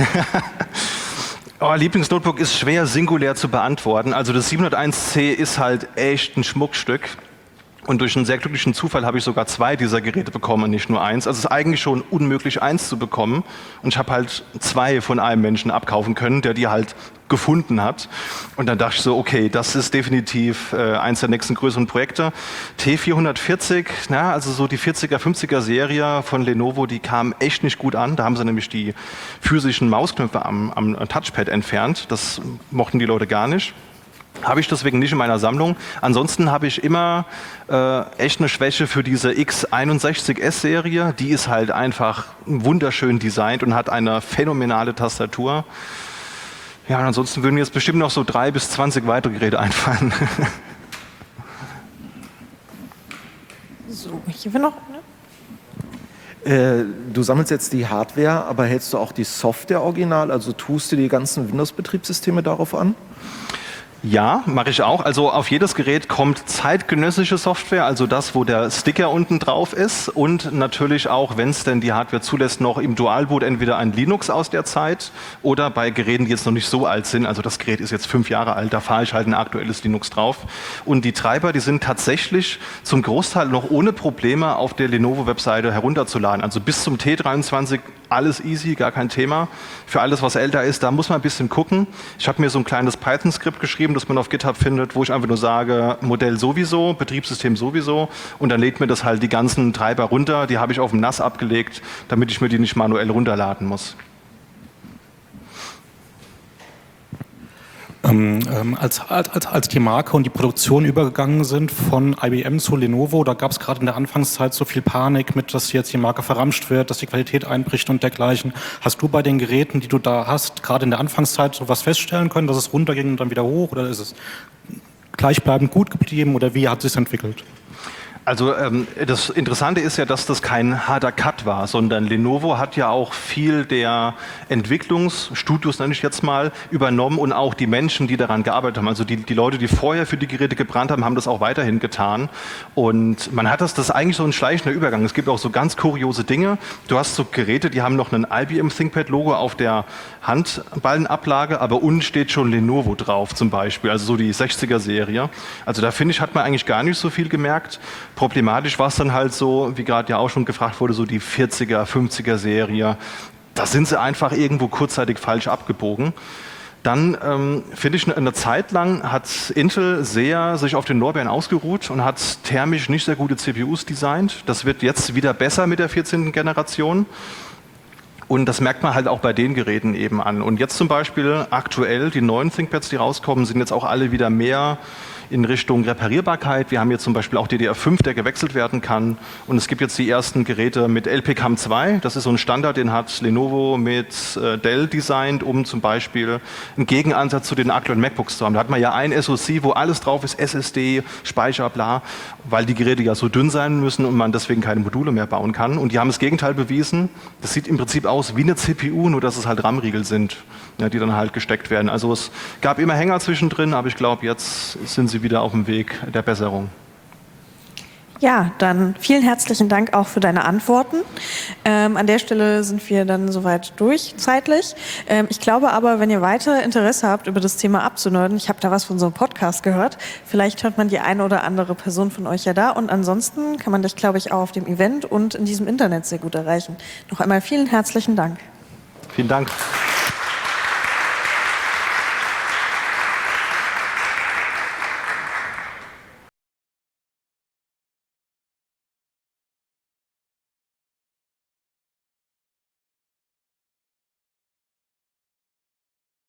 Oh, Lieblingsnotebook ist schwer singulär zu beantworten. Also das siebenhunderteins C ist halt echt ein Schmuckstück. Und durch einen sehr glücklichen Zufall habe ich sogar zwei dieser Geräte bekommen, nicht nur eins. Also es ist eigentlich schon unmöglich, eins zu bekommen. Und ich habe halt zwei von einem Menschen abkaufen können, der die halt gefunden hat. Und dann dachte ich so, okay, das ist definitiv äh, eins der nächsten größeren Projekte. T vierhundertvierzig, na, also so die vierziger, fünfziger Serie von Lenovo, die kam echt nicht gut an. Da haben sie nämlich die physischen Mausknöpfe am, am Touchpad entfernt. Das mochten die Leute gar nicht. Habe ich deswegen nicht in meiner Sammlung. Ansonsten habe ich immer äh, echt eine Schwäche für diese X einundsechzig S-Serie. Die ist halt einfach wunderschön designt und hat eine phänomenale Tastatur. Ja, und ansonsten würden mir jetzt bestimmt noch so drei bis zwanzig weitere Geräte einfallen. So, hier wir noch. Ne? Äh, du sammelst jetzt die Hardware, aber hältst du auch die Software original? Also tust du die ganzen Windows-Betriebssysteme darauf an? Ja, mache ich auch. Also auf jedes Gerät kommt zeitgenössische Software, also das, wo der Sticker unten drauf ist, und natürlich auch, wenn es denn die Hardware zulässt, noch im Dualboot entweder ein Linux aus der Zeit oder bei Geräten, die jetzt noch nicht so alt sind, also das Gerät ist jetzt fünf Jahre alt, da fahre ich halt ein aktuelles Linux drauf. Und die Treiber, die sind tatsächlich zum Großteil noch ohne Probleme auf der Lenovo-Webseite herunterzuladen. Also bis zum T dreiundzwanzig alles easy, gar kein Thema. Für alles, was älter ist, da muss man ein bisschen gucken. Ich habe mir so ein kleines Python-Skript geschrieben, das man auf GitHub findet, wo ich einfach nur sage, Modell sowieso, Betriebssystem sowieso, und dann lädt mir das halt die ganzen Treiber runter, die habe ich auf dem N A S abgelegt, damit ich mir die nicht manuell runterladen muss. Ähm, ähm, als, als, als die Marke und die Produktion übergegangen sind von I B M zu Lenovo, da gab es gerade in der Anfangszeit so viel Panik mit, dass jetzt die Marke verramscht wird, dass die Qualität einbricht und dergleichen. Hast du bei den Geräten, die du da hast, gerade in der Anfangszeit sowas feststellen können, dass es runterging und dann wieder hoch, oder ist es gleichbleibend gut geblieben, oder wie hat es sich entwickelt? Also ähm, das Interessante ist ja, dass das kein harter Cut war, sondern Lenovo hat ja auch viel der Entwicklungsstudios, nenne ich jetzt mal, übernommen und auch die Menschen, die daran gearbeitet haben. Also die, die Leute, die vorher für die Geräte gebrannt haben, haben das auch weiterhin getan. Und man hat das, das ist eigentlich so ein schleichender Übergang. Es gibt auch so ganz kuriose Dinge. Du hast so Geräte, die haben noch ein I B M ThinkPad-Logo auf der Handballenablage, aber unten steht schon Lenovo drauf zum Beispiel, also so die sechziger-Serie. Also da finde ich, hat man eigentlich gar nicht so viel gemerkt. Problematisch war es dann halt so, wie gerade ja auch schon gefragt wurde, so die vierziger, fünfziger Serie. Da sind sie einfach irgendwo kurzzeitig falsch abgebogen. Dann ähm, finde ich, eine Zeit lang hat Intel sehr sich auf den Lorbeeren ausgeruht und hat thermisch nicht sehr gute C P Us designt. Das wird jetzt wieder besser mit der vierzehnten Generation. Und das merkt man halt auch bei den Geräten eben an. Und jetzt zum Beispiel aktuell, die neuen ThinkPads, die rauskommen, sind jetzt auch alle wieder mehr in Richtung Reparierbarkeit. Wir haben jetzt zum Beispiel auch D D R fünf, der gewechselt werden kann. Und es gibt jetzt die ersten Geräte mit L P C A M zwei. Das ist so ein Standard, den hat Lenovo mit äh, Dell designt, um zum Beispiel einen Gegenansatz zu den aktuellen MacBooks zu haben. Da hat man ja ein S O C, wo alles drauf ist, S S D, Speicher, bla, weil die Geräte ja so dünn sein müssen und man deswegen keine Module mehr bauen kann. Und die haben das Gegenteil bewiesen. Das sieht im Prinzip aus wie eine C P U, nur dass es halt RAM-Riegel sind, ja, die dann halt gesteckt werden. Also es gab immer Hänger zwischendrin, aber ich glaube, jetzt sind sie wieder auf dem Weg der Besserung. Ja, dann vielen herzlichen Dank auch für deine Antworten. Ähm, an der Stelle sind wir dann soweit durch zeitlich. Ähm, ich glaube aber, wenn ihr weiter Interesse habt, über das Thema abzunörden, ich habe da was von so einem Podcast gehört, vielleicht hört man die eine oder andere Person von euch ja da, und ansonsten kann man dich, glaube ich, auch auf dem Event und in diesem Internet sehr gut erreichen. Noch einmal vielen herzlichen Dank. Vielen Dank.